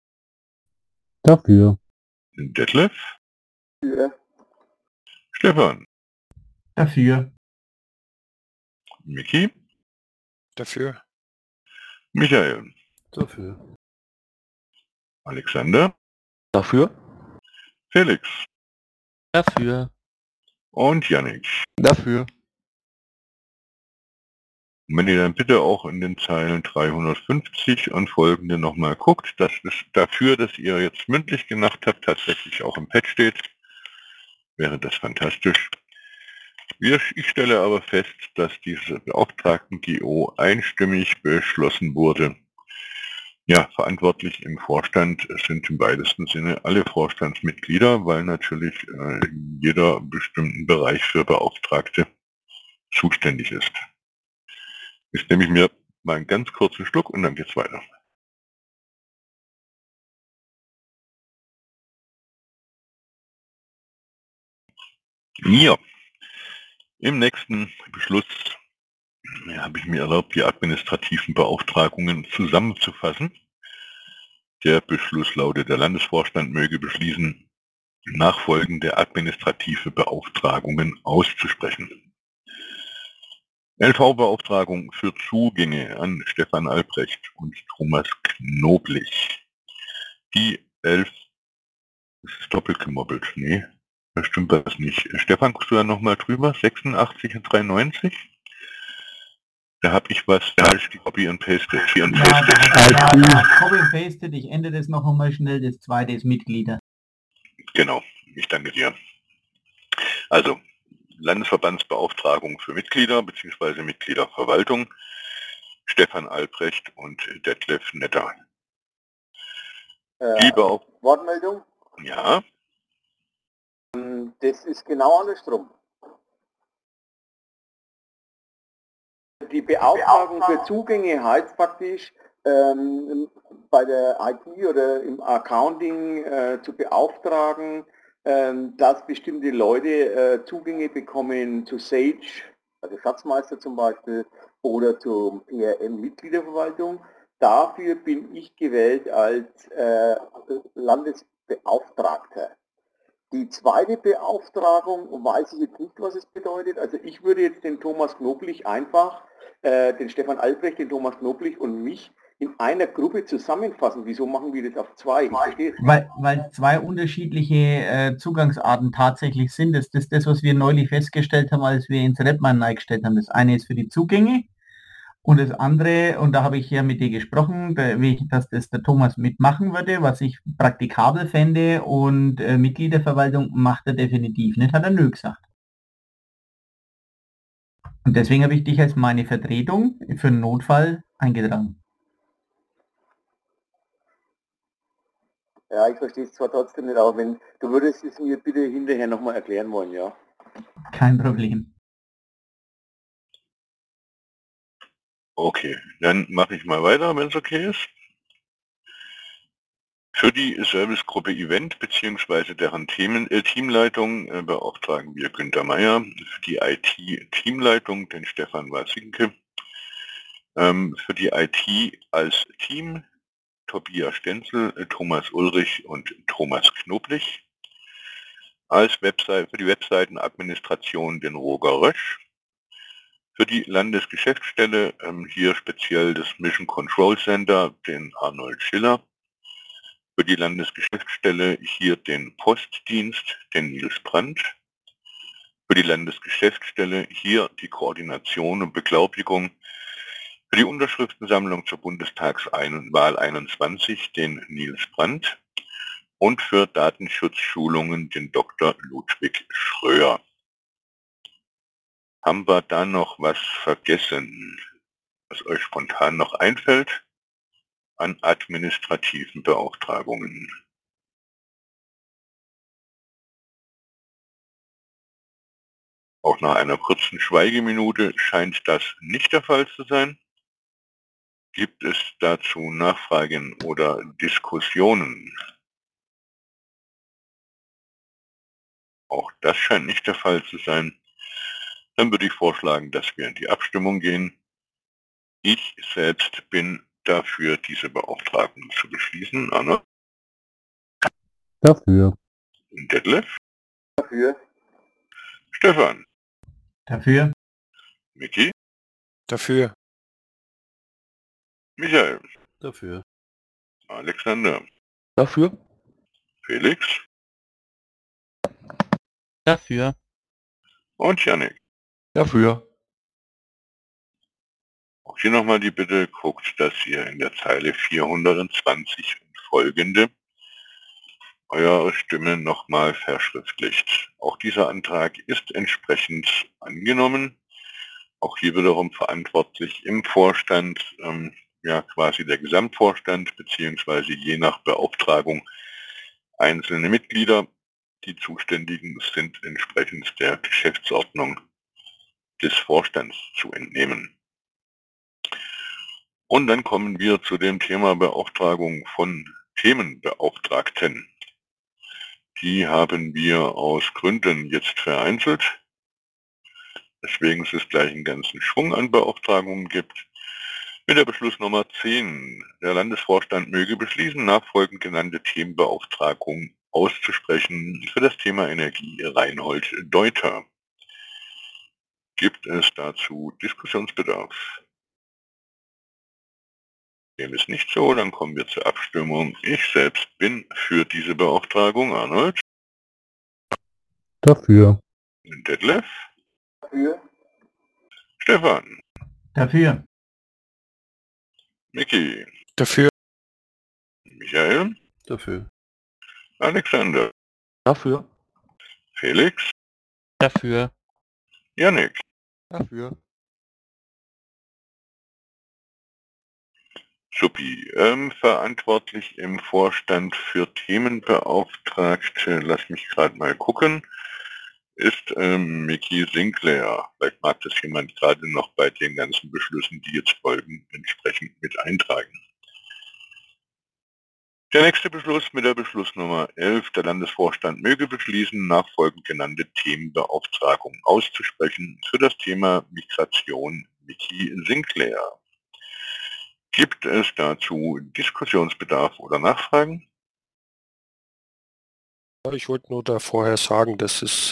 Dafür. Detlef, Für. Stefan, Dafür. Miki, Dafür. Michael, Dafür. Alexander, Dafür? Felix Dafür. und Yannick. Dafür. Und wenn ihr dann bitte auch in den Zeilen 350 und folgende nochmal guckt, dass es dafür, dass ihr jetzt mündlich gemacht habt, tatsächlich auch im Pad steht, wäre das fantastisch. Ich stelle aber fest, dass diese Beauftragten-GO einstimmig beschlossen wurde. Ja, verantwortlich im Vorstand sind im weitesten Sinne alle Vorstandsmitglieder, weil natürlich jeder bestimmten Bereich für Beauftragte zuständig ist. Jetzt nehme ich mir mal einen ganz kurzen Schluck und dann geht's weiter. Ja, im nächsten Beschluss habe ich mir erlaubt, die administrativen Beauftragungen zusammenzufassen. Der Beschluss lautet, der Landesvorstand möge beschließen, nachfolgende administrative Beauftragungen auszusprechen. LV-Beauftragung für Zugänge an Stefan Albrecht und Thomas Knoblich. Die 11, das ist doppelt gemobbelt, nee, das stimmt das nicht. Stefan, guckst du da nochmal drüber? 86 und 93? Da habe ich was falsch Copy and Paste. Ja, da Copy and Pasted. Ich ändere das noch einmal schnell. Das zweite ist Mitglieder. Genau, ich danke dir. Also, Landesverbandsbeauftragung für Mitglieder bzw. Mitgliederverwaltung, Stefan Albrecht und Detlef Netter. Wortmeldung? Ja. Das ist genau andersrum. Die Beauftragung für Zugänge heißt praktisch, bei der IT oder im Accounting zu beauftragen, dass bestimmte Leute Zugänge bekommen zu Sage, also Schatzmeister zum Beispiel, oder zur PRM-Mitgliederverwaltung. Dafür bin ich gewählt als Landesbeauftragter. Die zweite Beauftragung weiß ich jetzt nicht, was es bedeutet. Also ich würde jetzt den Thomas Knoblich einfach, den Stefan Albrecht, den Thomas Knoblich und mich in einer Gruppe zusammenfassen. Wieso machen wir das auf zwei? Ich verstehe es nicht. Weil zwei unterschiedliche Zugangsarten tatsächlich sind. Das ist das, was wir neulich festgestellt haben, als wir ins Redman eingestellt haben. Das eine ist für die Zugänge und das andere, und da habe ich ja mit dir gesprochen, dass das der Thomas mitmachen würde, was ich praktikabel fände, und Mitgliederverwaltung macht er definitiv nicht, hat er nö gesagt. Und deswegen habe ich dich als meine Vertretung für einen Notfall eingetragen. Ja, ich verstehe es zwar trotzdem nicht, aber wenn du würdest es mir bitte hinterher nochmal erklären wollen, ja. Kein Problem. Okay, dann mache ich mal weiter, wenn es okay ist. Für die Servicegruppe Event bzw. deren Teamleitung beauftragen wir Günter Meier, für die IT-Teamleitung den Stefan Wasinke, für die IT als Team Tobias Stenzel, Thomas Ulrich und Thomas Knoblich, für die Webseitenadministration den Roger Rösch, für die Landesgeschäftsstelle hier speziell das Mission Control Center den Arnold Schiller, für die Landesgeschäftsstelle hier den Postdienst, den Nils Brandt. Für die Landesgeschäftsstelle hier die Koordination und Beglaubigung. Für die Unterschriftensammlung zur Bundestagswahl 21 den Nils Brandt. Und für Datenschutzschulungen den Dr. Ludwig Schröer. Haben wir da noch was vergessen, was euch spontan noch einfällt an administrativen Beauftragungen? Auch nach einer kurzen Schweigeminute scheint das nicht der Fall zu sein. Gibt es dazu Nachfragen oder Diskussionen? Auch das scheint nicht der Fall zu sein. Dann würde ich vorschlagen, dass wir in die Abstimmung gehen. Ich selbst bin dafür, diese Beauftragung zu beschließen. Anna? Dafür. Detlef? Dafür. Stefan? Dafür. Micky? Dafür. Michael? Dafür. Alexander? Dafür. Felix? Dafür. Und Jannik? Dafür. Auch hier nochmal die Bitte, guckt, dass ihr in der Zeile 420 und folgende eure Stimme nochmal verschriftlicht. Auch dieser Antrag ist entsprechend angenommen. Auch hier wiederum verantwortlich im Vorstand, ja quasi der Gesamtvorstand, beziehungsweise je nach Beauftragung einzelne Mitglieder. Die Zuständigen sind entsprechend der Geschäftsordnung des Vorstands zu entnehmen. Und dann kommen wir zu dem Thema Beauftragung von Themenbeauftragten. Die haben wir aus Gründen jetzt vereinzelt, weswegen es gleich einen ganzen Schwung an Beauftragungen gibt. Mit der Beschlussnummer 10. Der Landesvorstand möge beschließen, nachfolgend genannte Themenbeauftragung auszusprechen für das Thema Energie Reinhold Deuter. Gibt es dazu Diskussionsbedarf? Dem ist nicht so, dann kommen wir zur Abstimmung. Ich selbst bin für diese Beauftragung. Arnold? Dafür. Detlef? Dafür. Stefan? Dafür. Micky? Dafür. Michael? Dafür. Alexander? Dafür. Felix? Dafür. Jannik? Dafür. Supi. Verantwortlich im Vorstand für Themenbeauftragte, lass mich gerade mal gucken, ist Micky Sinclair. Vielleicht mag das jemand gerade noch bei den ganzen Beschlüssen, die jetzt folgen, entsprechend mit eintragen. Der nächste Beschluss mit der Beschlussnummer 11. Der Landesvorstand möge beschließen, nachfolgend genannte Themenbeauftragung auszusprechen für das Thema Migration Micky Sinclair. Gibt es dazu Diskussionsbedarf oder Nachfragen? Ich wollte nur da vorher sagen, dass es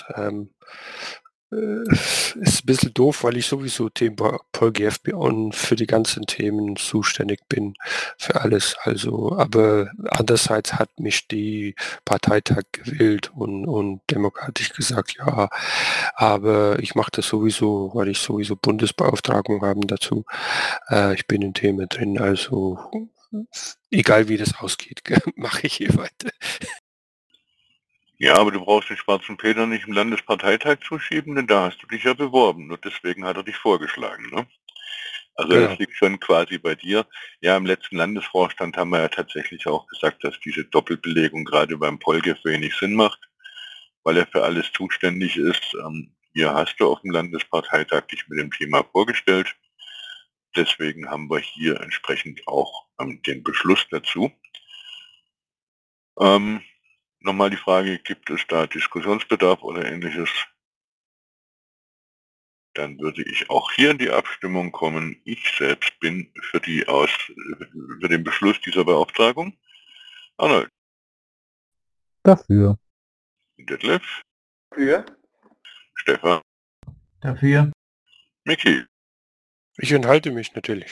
ist ein bisschen doof, weil ich sowieso TeamPolGFB und für die ganzen Themen zuständig bin, für alles. Also, aber andererseits hat mich die Parteitag gewählt und demokratisch gesagt, ja, aber ich mache das sowieso, weil ich sowieso Bundesbeauftragung habe dazu. Ich bin im Thema drin, also egal wie das ausgeht, mache ich hier weiter. Ja, aber du brauchst den schwarzen Peter nicht im Landesparteitag zuschieben, denn da hast du dich ja beworben. Nur deswegen hat er dich vorgeschlagen. Ne? Also Genau. Das liegt schon quasi bei dir. Ja, im letzten Landesvorstand haben wir ja tatsächlich auch gesagt, dass diese Doppelbelegung gerade beim Polgef wenig Sinn macht, weil er für alles zuständig ist. Hier hast du auf dem Landesparteitag dich mit dem Thema vorgestellt. Deswegen haben wir hier entsprechend auch den Beschluss dazu. Nochmal die Frage, gibt es da Diskussionsbedarf oder ähnliches? Dann würde ich auch hier in die Abstimmung kommen. Ich selbst bin für den Beschluss dieser Beauftragung. Arnold? Dafür. Detlef? Dafür. Stefan? Dafür. Micky? Ich enthalte mich natürlich.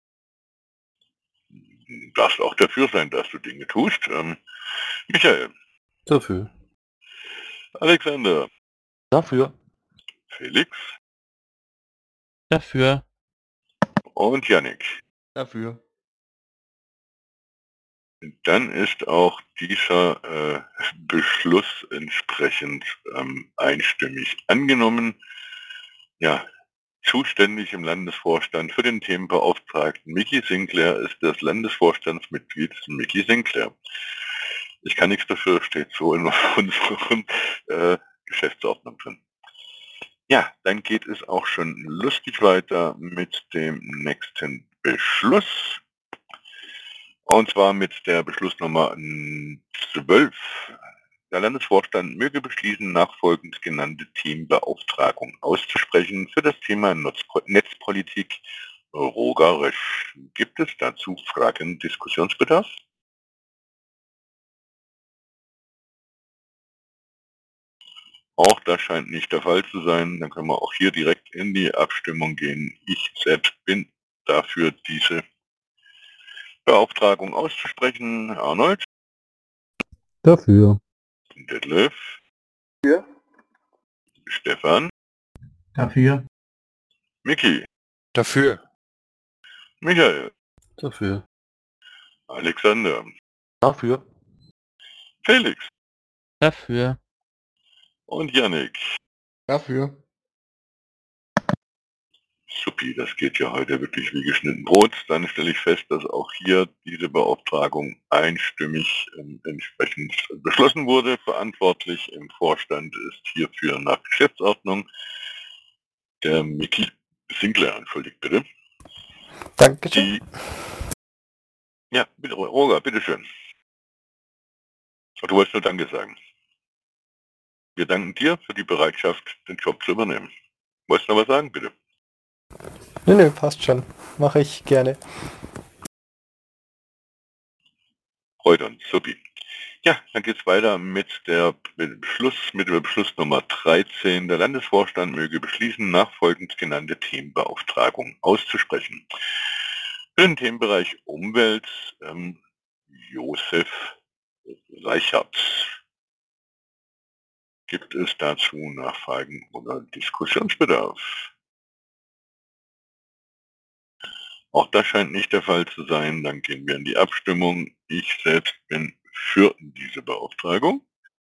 Du darfst auch dafür sein, dass du Dinge tust. Michael? Dafür. Alexander? Dafür. Felix? Dafür. Und Jannik? Dafür. Dann ist auch dieser Beschluss entsprechend einstimmig angenommen. Ja, zuständig im Landesvorstand für den Themenbeauftragten Micky Sinclair ist das Landesvorstandsmitglied Micky Sinclair. Ich kann nichts dafür, steht so in unserer Geschäftsordnung drin. Ja, dann geht es auch schon lustig weiter mit dem nächsten Beschluss. Und zwar mit der Beschlussnummer 12. Der Landesvorstand möge beschließen, nachfolgend genannte Themenbeauftragung auszusprechen für das Thema Netzpolitik. Roger Rösch. Gibt es dazu Fragen, Diskussionsbedarf? Auch das scheint nicht der Fall zu sein. Dann können wir auch hier direkt in die Abstimmung gehen. Ich selbst bin dafür, diese Beauftragung auszusprechen. Arnold? Dafür. Detlef? Für? Stefan? Dafür. Miki? Dafür. Michael? Dafür. Alexander? Dafür. Felix? Dafür. Und Yannick? Dafür. Supi, das geht ja heute wirklich wie geschnitten Brot. Dann stelle ich fest, dass auch hier diese Beauftragung einstimmig entsprechend beschlossen wurde. Verantwortlich im Vorstand ist hierfür nach Geschäftsordnung der Micky Sinclair. Entschuldigt bitte. Dankeschön. Ja, bitte, Roger, bitteschön. Du wolltest nur Danke sagen. Wir danken dir für die Bereitschaft, den Job zu übernehmen. Wolltest du noch was sagen, bitte? Nö, passt schon. Mache ich gerne. Freut uns, supi. Ja, dann geht's weiter mit dem Beschluss Nummer 13. Der Landesvorstand möge beschließen, nachfolgend genannte Themenbeauftragung auszusprechen. Für den Themenbereich Umwelt, Josef Reichert. Gibt es dazu Nachfragen oder Diskussionsbedarf? Auch das scheint nicht der Fall zu sein. Dann gehen wir in die Abstimmung. Ich selbst bin für diese Beauftragung.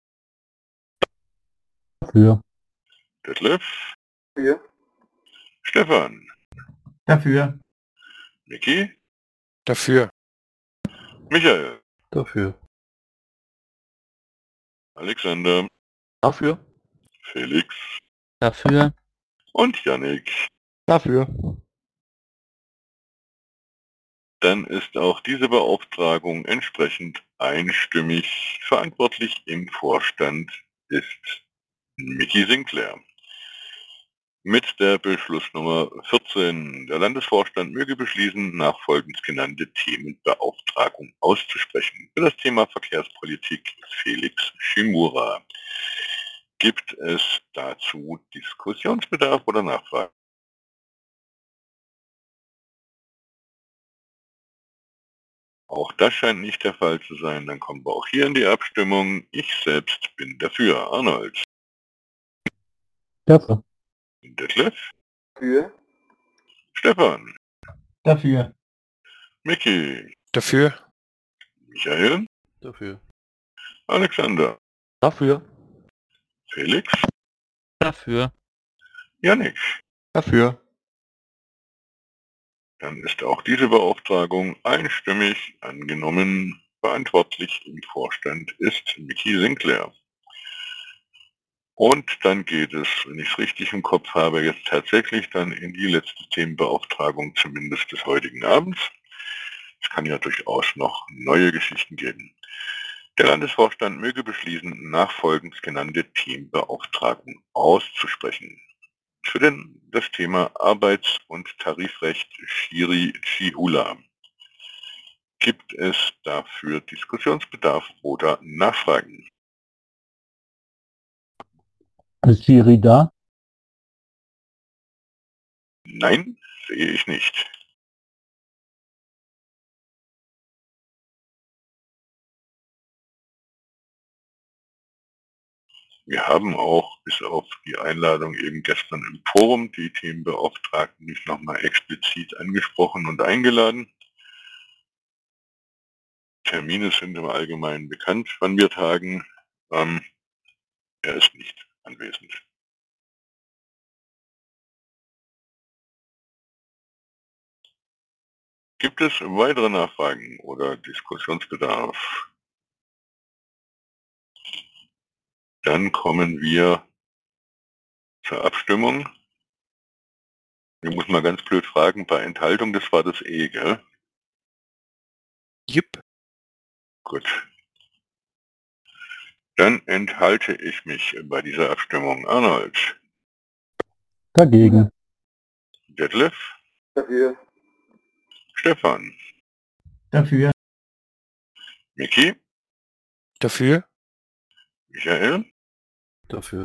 Dafür. Detlef? Für? Stefan? Dafür. Miki? Dafür. Michael? Dafür. Alexander? Dafür. Felix? Dafür. Und Yannick? Dafür. Dann ist auch diese Beauftragung entsprechend einstimmig. Verantwortlich im Vorstand ist Micky Sinclair. Mit der Beschlussnummer 14. Der Landesvorstand möge beschließen, nachfolgend genannte Themenbeauftragung auszusprechen. Für das Thema Verkehrspolitik Felix Shimura. Gibt es dazu Diskussionsbedarf oder Nachfragen? Auch das scheint nicht der Fall zu sein. Dann kommen wir auch hier in die Abstimmung. Ich selbst bin dafür. Arnold? Dafür. Detlef? Für? Stefan? Dafür. Miki? Dafür. Michael? Dafür. Alexander? Dafür. Felix? Dafür. Yannick? Dafür. Dann ist auch diese Beauftragung einstimmig angenommen. Verantwortlich im Vorstand ist Micky Sinclair. Und dann geht es, wenn ich es richtig im Kopf habe, jetzt tatsächlich dann in die letzte Themenbeauftragung, zumindest des heutigen Abends. Es kann ja durchaus noch neue Geschichten geben. Der Landesvorstand möge beschließen, nachfolgend genannte Themenbeauftragung auszusprechen. Für das Thema Arbeits- und Tarifrecht Shiri Chihula. Gibt es dafür Diskussionsbedarf oder Nachfragen? Ist Schiri da? Nein, sehe ich nicht. Wir haben auch bis auf die Einladung eben gestern im Forum die Themenbeauftragten nicht nochmal explizit angesprochen und eingeladen. Termine sind im Allgemeinen bekannt, wann wir tagen. Er ist nicht anwesend. Gibt es weitere Nachfragen oder Diskussionsbedarf? Dann kommen wir zur Abstimmung. Ich muss mal ganz blöd fragen, bei Enthaltung, das war das E, gell? Jupp. Gut. Dann enthalte ich mich bei dieser Abstimmung. Arnold, Dagegen. Detlef, Dafür. Stefan, Dafür. Miki, Dafür? Michael, Dafür.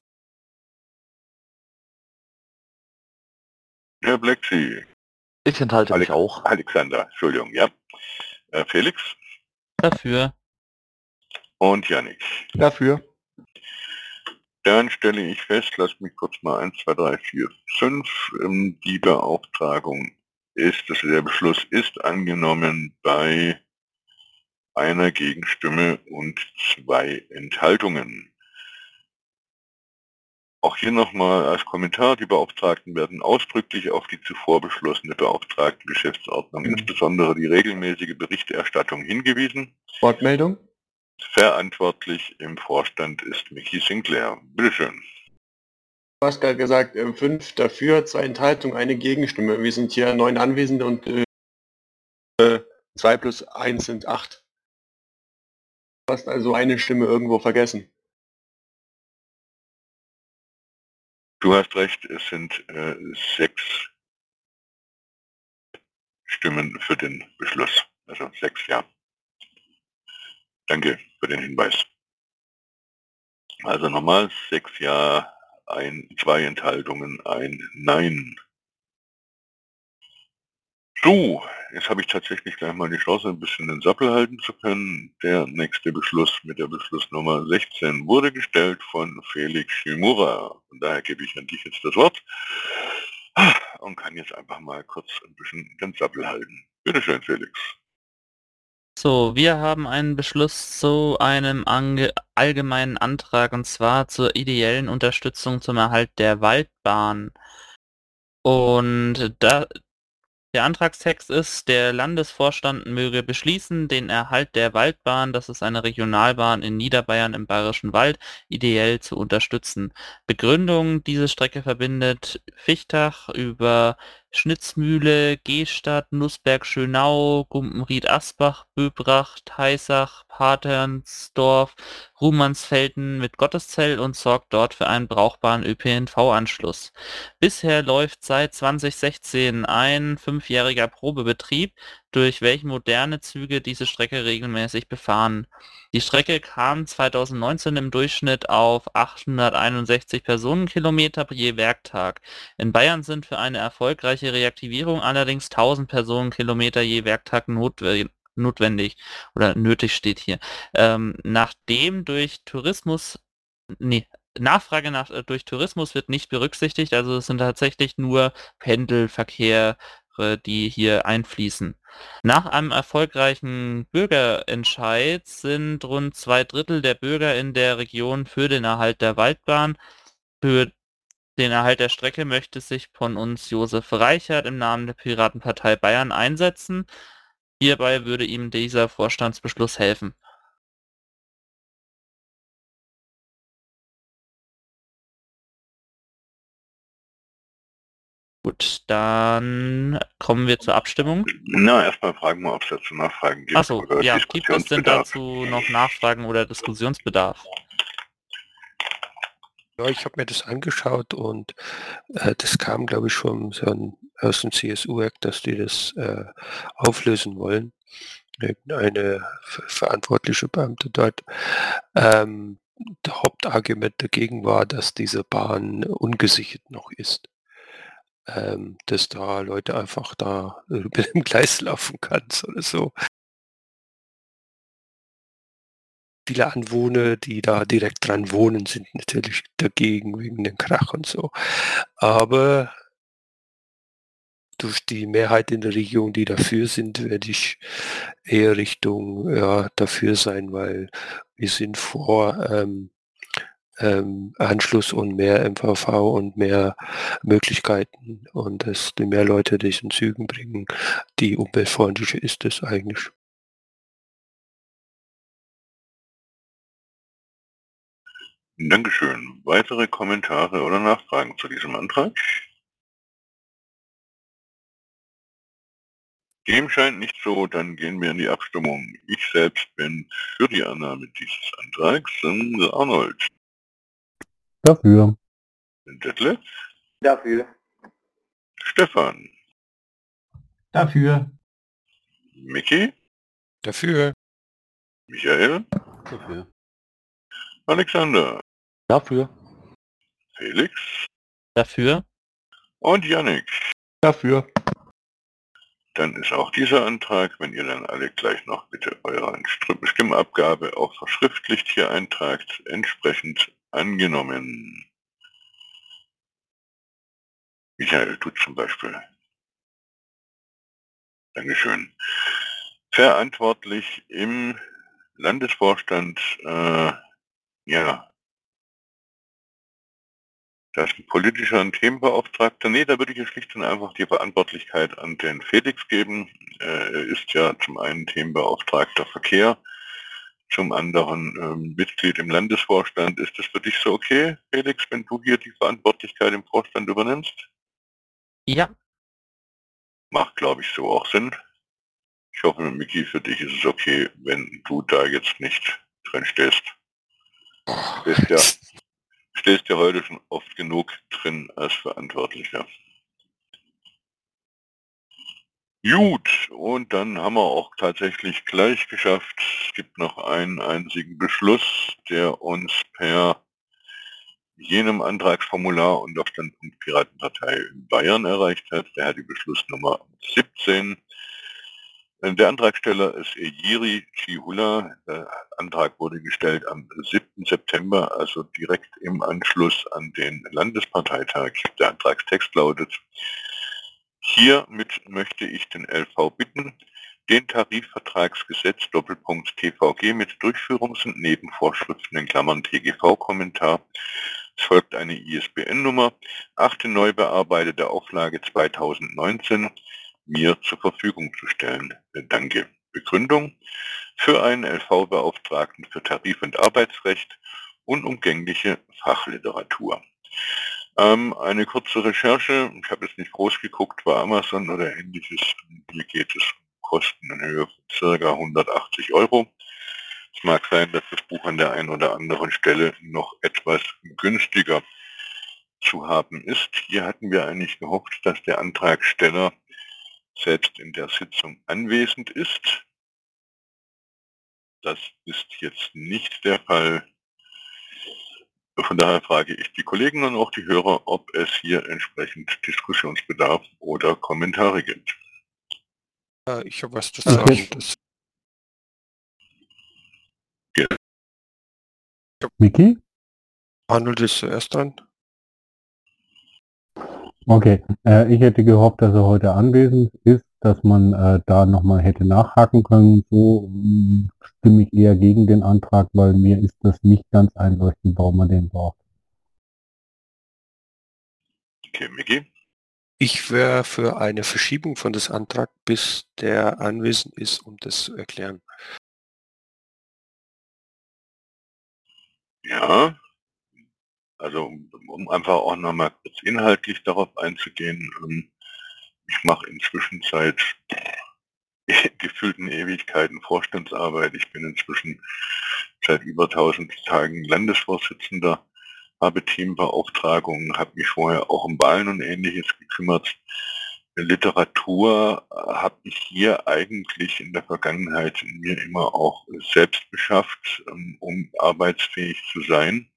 der Blacksea, Ich enthalte mich auch. Alexander, Entschuldigung, ja. Felix Dafür. und Yannick. Dafür. Dann stelle ich fest, lasst mich kurz mal 1, 2, 3, 4, 5. Die Beauftragung ist, dass der Beschluss ist angenommen bei einer Gegenstimme und 2 Enthaltungen. Auch hier nochmal als Kommentar, die Beauftragten werden ausdrücklich auf die zuvor beschlossene Beauftragtengeschäftsordnung, insbesondere die regelmäßige Berichterstattung hingewiesen. Wortmeldung? Verantwortlich im Vorstand ist Mickey Sinclair. Bitteschön. Du hast gerade gesagt, 5 dafür, 2 Enthaltungen, eine Gegenstimme. Wir sind hier 9 Anwesende und 2 plus 1 sind 8. Du hast also eine Stimme irgendwo vergessen. Du hast recht, es sind 6 Stimmen für den Beschluss. Also 6 Ja. Danke für den Hinweis. Also nochmal 6 Ja, 2 Enthaltungen, 1 Nein. So, jetzt habe ich tatsächlich gleich mal die Chance, ein bisschen den Sappel halten zu können. Der nächste Beschluss mit der Beschlussnummer 16 wurde gestellt von Felix Shimura. Von daher gebe ich an dich jetzt das Wort und kann jetzt einfach mal kurz ein bisschen den Sappel halten. Bitte schön, Felix. So, wir haben einen Beschluss zu einem allgemeinen Antrag, und zwar zur ideellen Unterstützung zum Erhalt der Waldbahn. Und der Antragstext ist, der Landesvorstand möge beschließen, den Erhalt der Waldbahn, das ist eine Regionalbahn in Niederbayern im Bayerischen Wald, ideell zu unterstützen. Begründung: Diese Strecke verbindet Fichtach über Schnitzmühle, Gehstadt, Nussberg-Schönau, Gumpenried-Asbach, Böbracht, Heisach, Paternsdorf, Ruhmannsfelden mit Gotteszell und sorgt dort für einen brauchbaren ÖPNV-Anschluss. Bisher läuft seit 2016 ein 5-jähriger Probebetrieb, durch welchen moderne Züge diese Strecke regelmäßig befahren. Die Strecke kam 2019 im Durchschnitt auf 861 Personenkilometer je Werktag. In Bayern sind für eine erfolgreiche Reaktivierung allerdings 1000 Personenkilometer je Werktag notwendig oder nötig steht hier. Nachdem durch Nachfrage durch Tourismus wird nicht berücksichtigt, also es sind tatsächlich nur Pendelverkehre, die hier einfließen. Nach einem erfolgreichen Bürgerentscheid sind rund 2/3 der Bürger in der Region für den Erhalt der Waldbahn. Für den Erhalt der Strecke möchte sich von uns Josef Reichert im Namen der Piratenpartei Bayern einsetzen. Hierbei würde ihm dieser Vorstandsbeschluss helfen. Gut, dann kommen wir zur Abstimmung. Na, erstmal fragen wir, ob es dazu Nachfragen gibt. Achso, oder ja, gibt es denn Diskussionsbedarf. dazu noch Nachfragen oder Diskussionsbedarf? Ja, ich habe mir das angeschaut und das kam, glaube ich, schon so aus dem CSU-Act, dass die das auflösen wollen. Eine verantwortliche Beamte dort. Der Hauptargument dagegen war, dass diese Bahn ungesichert noch ist. Dass da Leute einfach da über dem Gleis laufen kann oder so. Viele Anwohner, die da direkt dran wohnen, sind natürlich dagegen wegen dem Krach und so. Aber durch die Mehrheit in der Region, die dafür sind, werde ich eher Richtung dafür sein, weil wir sind vor Anschluss und mehr MVV und mehr Möglichkeiten und desto mehr Leute diesen Zügen bringen, die umweltfreundlicher ist es eigentlich. Dankeschön. Weitere Kommentare oder Nachfragen zu diesem Antrag? Dem scheint nicht so, dann gehen wir in die Abstimmung. Ich selbst bin für die Annahme dieses Antrags. Arnold. Dafür. Detlef. Dafür. Stefan. Dafür. Micky. Dafür. Michael. Dafür. Alexander. Dafür. Felix. Dafür. Und Yannick. Dafür. Dann ist auch dieser Antrag, wenn ihr dann alle gleich noch bitte eure Stimmabgabe auch verschriftlicht hier eintragt, entsprechend angenommen. Michael, du zum Beispiel. Dankeschön. Verantwortlich im Landesvorstand, ja, das ist ein politischer und Themenbeauftragter. Nee, da würde ich ja schlicht und einfach die Verantwortlichkeit an den Felix geben. Er ist ja zum einen Themenbeauftragter Verkehr, zum anderen Mitglied im Landesvorstand. Ist das für dich so okay, Felix, wenn du hier die Verantwortlichkeit im Vorstand übernimmst? Ja. Macht, glaube ich, so auch Sinn. Ich hoffe, Miki, für dich ist es okay, wenn du da jetzt nicht drin stehst. Stehst ja heute schon oft genug drin als Verantwortlicher. Gut, und dann haben wir auch tatsächlich gleich geschafft. Es gibt noch einen einzigen Beschluss, der uns per jenem Antragsformular und auf Standpunkt Piratenpartei in Bayern erreicht hat. Der hat die Beschlussnummer 17. Der Antragsteller ist Ejiri Chihula. Der Antrag wurde gestellt am 7. September, also direkt im Anschluss an den Landesparteitag. Der Antragstext lautet: Hiermit möchte ich den LV bitten, den Tarifvertragsgesetz Doppelpunkt TVG mit Durchführungs- und Nebenvorschriften in Klammern TGV-Kommentar. Es folgt eine ISBN-Nummer, 8. neu bearbeitete Auflage 2019, mir zur Verfügung zu stellen. Danke. Begründung: Für einen LV-Beauftragten für Tarif- und Arbeitsrecht unumgängliche Fachliteratur. Eine kurze Recherche, ich habe jetzt nicht groß geguckt, bei Amazon oder ähnliches. Hier geht es um Kosten in Höhe von ca. 180 €. Es mag sein, dass das Buch an der einen oder anderen Stelle noch etwas günstiger zu haben ist. Hier hatten wir eigentlich gehofft, dass der Antragsteller selbst in der Sitzung anwesend ist. Das ist jetzt nicht der Fall. Von daher frage ich die Kollegen und auch die Hörer, ob es hier entsprechend Diskussionsbedarf oder Kommentare gibt. Ich habe was zu sagen. Miki? Arnold ist zuerst dran. Okay, ich hätte gehofft, dass er heute anwesend ist, dass man da nochmal hätte nachhaken können. So stimme ich eher gegen den Antrag, weil mir ist das nicht ganz einleuchtend, warum man den braucht. Okay, Miki? Ich wäre für eine Verschiebung von des Antrags, bis der anwesend ist, um das zu erklären. Ja, also um einfach auch nochmal kurz inhaltlich darauf einzugehen. Ich mache inzwischen seit gefühlten Ewigkeiten Vorstandsarbeit. Ich bin inzwischen seit über 1000 Tagen Landesvorsitzender, habe Teambeauftragungen, habe mich vorher auch um Wahlen und Ähnliches gekümmert. Literatur habe ich hier eigentlich in der Vergangenheit mir immer auch selbst beschafft, um arbeitsfähig zu sein.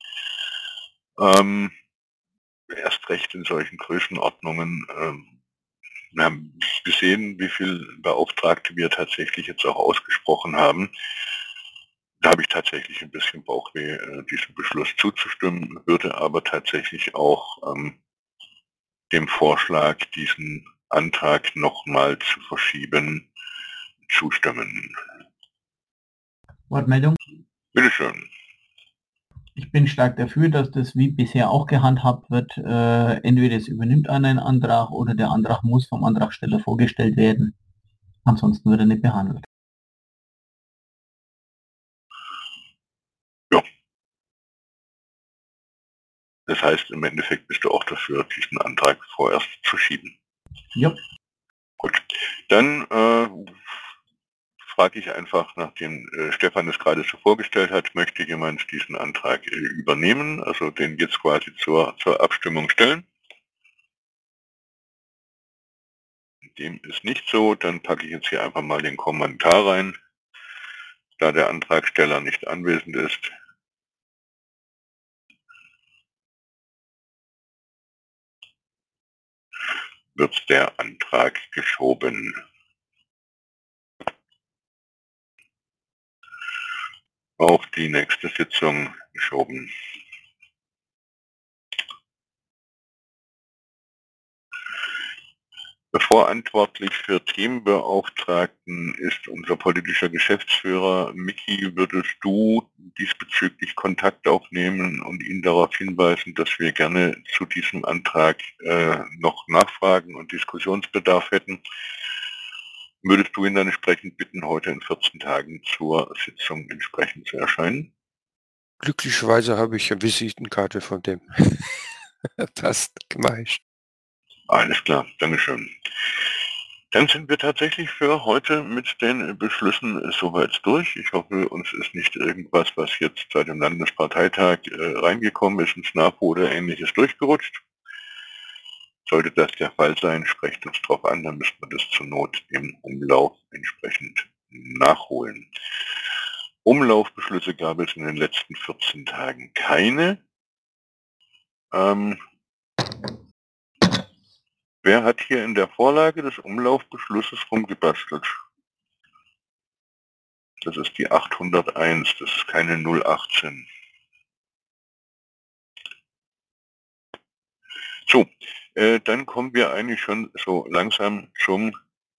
Erst recht in solchen Größenordnungen. Wir haben gesehen, wie viele Beauftragte wir tatsächlich jetzt auch ausgesprochen haben. Da habe ich tatsächlich ein bisschen Bauchweh, diesem Beschluss zuzustimmen, würde aber tatsächlich auch dem Vorschlag, diesen Antrag nochmal zu verschieben, zustimmen. Wortmeldung? Bitteschön. Ich bin stark dafür, dass das wie bisher auch gehandhabt wird. Entweder es übernimmt einer einen Antrag oder der Antrag muss vom Antragsteller vorgestellt werden. Ansonsten wird er nicht behandelt. Ja. Das heißt, im Endeffekt bist du auch dafür, diesen Antrag vorerst zu schieben. Ja. Gut, dann frage ich einfach, nachdem Stefan es gerade so vorgestellt hat, möchte jemand diesen Antrag übernehmen, also den jetzt quasi zur Abstimmung stellen? Dem ist nicht so, dann packe ich jetzt hier einfach mal den Kommentar rein, da der Antragsteller nicht anwesend ist. Wird der Antrag geschoben. Auf die nächste Sitzung geschoben. Verantwortlich für Themenbeauftragten ist unser politischer Geschäftsführer. Miki, würdest du diesbezüglich Kontakt aufnehmen und ihn darauf hinweisen, dass wir gerne zu diesem Antrag noch Nachfragen und Diskussionsbedarf hätten? Würdest du ihn dann entsprechend bitten, heute in 14 Tagen zur Sitzung entsprechend zu erscheinen? Glücklicherweise habe ich eine Visitenkarte von dem. Passt, mache ich. Alles klar, Dankeschön. Dann sind wir tatsächlich für heute mit den Beschlüssen soweit durch. Ich hoffe, uns ist nicht irgendwas, was jetzt seit dem Landesparteitag reingekommen ist, ins NAPO oder ähnliches durchgerutscht. Sollte das der Fall sein, sprecht uns drauf an, dann müssen wir das zur Not im Umlauf entsprechend nachholen. Umlaufbeschlüsse gab es in den letzten 14 Tagen keine. Wer hat hier in der Vorlage des Umlaufbeschlusses rumgebastelt? Das ist die 801, das ist keine 018. So, dann kommen wir eigentlich schon so langsam zum...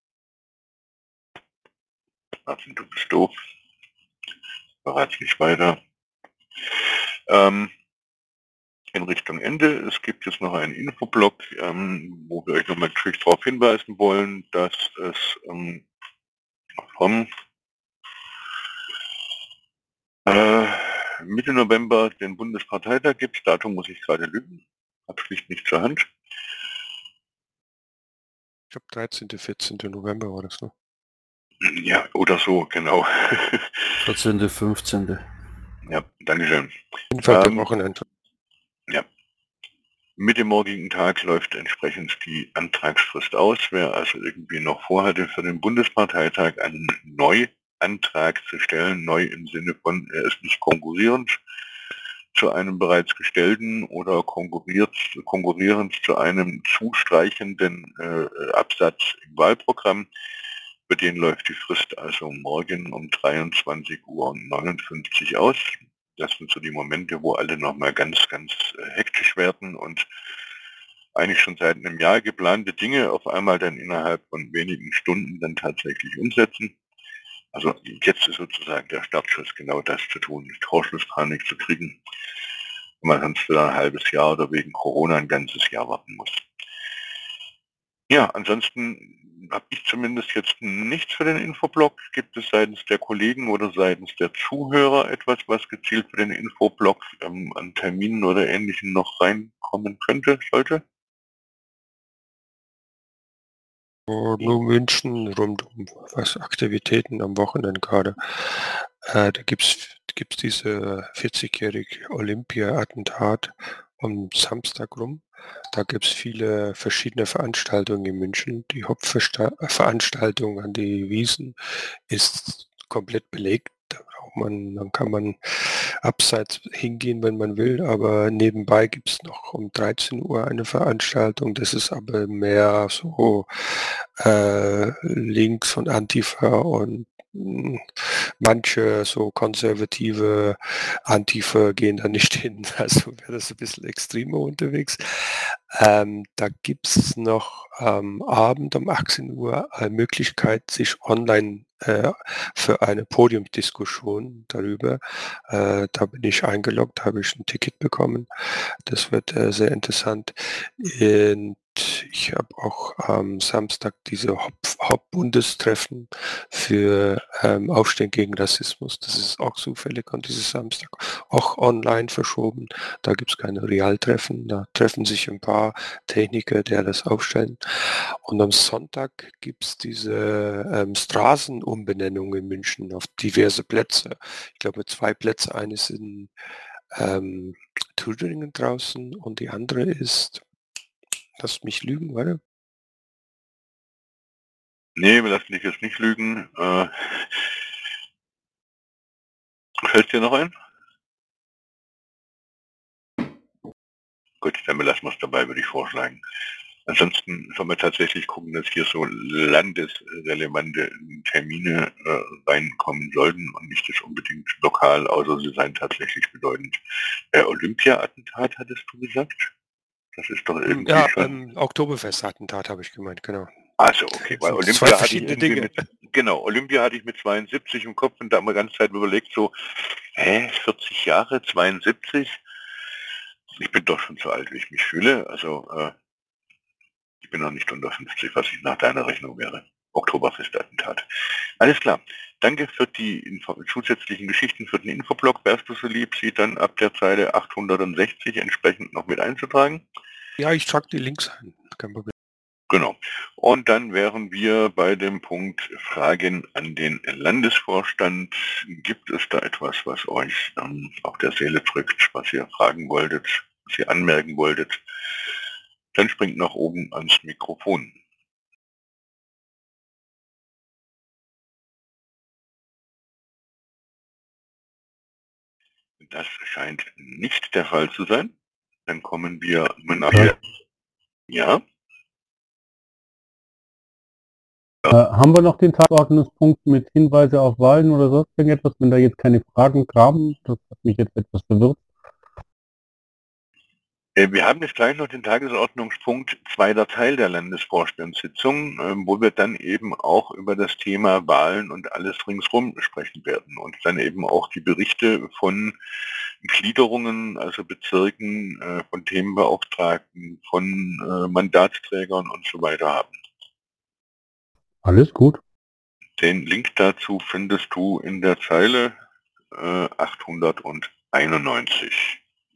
Martin, du bist doof. Verrate ich nicht weiter. In Richtung Ende. Es gibt jetzt noch einen Infoblock, wo wir euch nochmal natürlich darauf hinweisen wollen, dass es vom Mitte November den Bundesparteitag gibt. Das Datum muss ich gerade lügen. Hab schlicht nicht zur Hand. Ich glaube 13., 14. November war das, ne? Ja, oder so, genau. 14., 15. Ja, Dankeschön. Jedenfalls am Wochenende. Ja. Mit dem morgigen Tag läuft entsprechend die Antragsfrist aus. Wer also irgendwie noch vorhatte, für den Bundesparteitag einen Neuantrag zu stellen, neu im Sinne von, er ist nicht konkurrierend zu einem bereits gestellten oder konkurrierend zu einem zustreichenden Absatz im Wahlprogramm, für den läuft die Frist also morgen um 23:59 Uhr aus. Das sind so die Momente, wo alle nochmal ganz hektisch werden und eigentlich schon seit einem Jahr geplante Dinge auf einmal dann innerhalb von wenigen Stunden dann tatsächlich umsetzen. Also jetzt ist sozusagen der Startschuss, genau das zu tun, nicht Torschlusspanik zu kriegen, wenn man sonst wieder ein halbes Jahr oder wegen Corona ein ganzes Jahr warten muss. Ja, ansonsten habe ich zumindest jetzt nichts für den Infoblock. Gibt es seitens der Kollegen oder seitens der Zuhörer etwas, was gezielt für den Infoblock an Terminen oder Ähnlichem noch reinkommen könnte, Nur München rund um was Aktivitäten am Wochenende gerade. Da gibt's diese 40-jährige Olympia-Attentat am Samstag rum. Da gibt es viele verschiedene Veranstaltungen in München. Die Hauptveranstaltung an die Wiesn ist komplett belegt. Dann kann man abseits hingehen, wenn man will, aber nebenbei gibt es noch um 13 Uhr eine Veranstaltung. Das ist aber mehr so links und Antifa und manche so konservative Antifa gehen da nicht hin, also wäre das ein bisschen extremer unterwegs. Da gibt es noch am Abend um 18 Uhr eine Möglichkeit, sich online für eine Podiumsdiskussion darüber. Da bin ich eingeloggt, habe ich ein Ticket bekommen. Das wird sehr interessant. In ich habe auch am Samstag diese Hauptbundestreffen für Aufstehen gegen Rassismus. Das ist auch zufällig an dieses Samstag auch online verschoben. Da gibt es keine Realtreffen. Da treffen sich ein paar Techniker, die das aufstellen. Und am Sonntag gibt es diese Straßenumbenennung in München auf diverse Plätze. Ich glaube 2 Plätze. Eine ist in Thüringen draußen und die andere ist, lass mich lügen, warte. Nee, wir lassen dich jetzt nicht lügen. Fällt dir noch ein? Gut, dann belassen wir es dabei, würde ich vorschlagen. Ansonsten sollen wir tatsächlich gucken, dass hier so landesrelevante Termine reinkommen sollten und nicht das unbedingt lokal, außer sie seien tatsächlich bedeutend. Olympia-Attentat, hattest du gesagt? Das ist doch irgendwie Ja, schon... Oktoberfest-Attentat habe ich gemeint, genau. Also okay, weil Das sind Olympia zwei hatte ich verschiedene irgendwie Dinge. genau, Olympia hatte ich mit 72 im Kopf und da haben wir die ganze Zeit überlegt, so, 40 Jahre, 72? Ich bin doch schon so alt, wie ich mich fühle. Also ich bin noch nicht unter 50, was ich nach deiner Rechnung wäre. Oktoberfest-Attentat. Alles klar. Danke für die zusätzlichen Geschichten, für den Infoblock. Wärst du so lieb, sie dann ab der Zeile 860 entsprechend noch mit einzutragen? Ja, ich trage die Links ein, kein Problem. Genau. Und dann wären wir bei dem Punkt Fragen an den Landesvorstand. Gibt es da etwas, was euch auf der Seele drückt, was ihr fragen wolltet, was ihr anmerken wolltet? Dann springt nach oben ans Mikrofon. Das scheint nicht der Fall zu sein. Dann kommen wir nachher. Ja? Haben wir noch den Tagesordnungspunkt mit Hinweise auf Wahlen oder sonst irgendetwas, wenn da jetzt keine Fragen kamen? Das hat mich jetzt etwas verwirrt. Wir haben jetzt gleich noch den Tagesordnungspunkt zweiter Teil der Landesvorstandssitzung, wo wir dann eben auch über das Thema Wahlen und alles ringsrum sprechen werden und dann eben auch die Berichte von Gliederungen, also Bezirken, von Themenbeauftragten, von Mandatsträgern und so weiter haben. Alles gut. Den Link dazu findest du in der Zeile 891.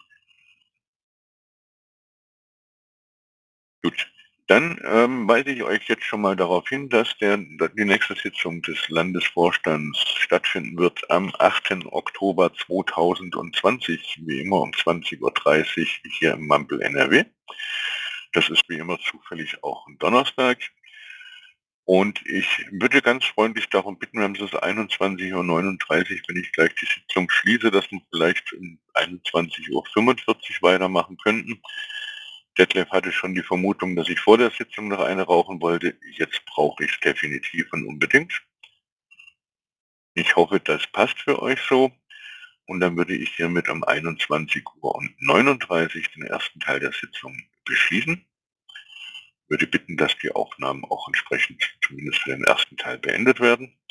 Gut, dann weise ich euch jetzt schon mal darauf hin, dass die nächste Sitzung des Landesvorstands stattfinden wird am 8. Oktober 2020, wie immer um 20:30 Uhr hier im Mampel NRW. Das ist wie immer zufällig auch ein Donnerstag. Und ich würde ganz freundlich darum bitten, wir haben es 21:39 Uhr, wenn ich gleich die Sitzung schließe, dass wir vielleicht um 21:45 Uhr weitermachen könnten. Detlef hatte schon die Vermutung, dass ich vor der Sitzung noch eine rauchen wollte. Jetzt brauche ich es definitiv und unbedingt. Ich hoffe, das passt für euch so. Und dann würde ich hiermit um 21:39 Uhr den ersten Teil der Sitzung beschließen. Ich würde bitten, dass die Aufnahmen auch entsprechend zumindest für den ersten Teil beendet werden.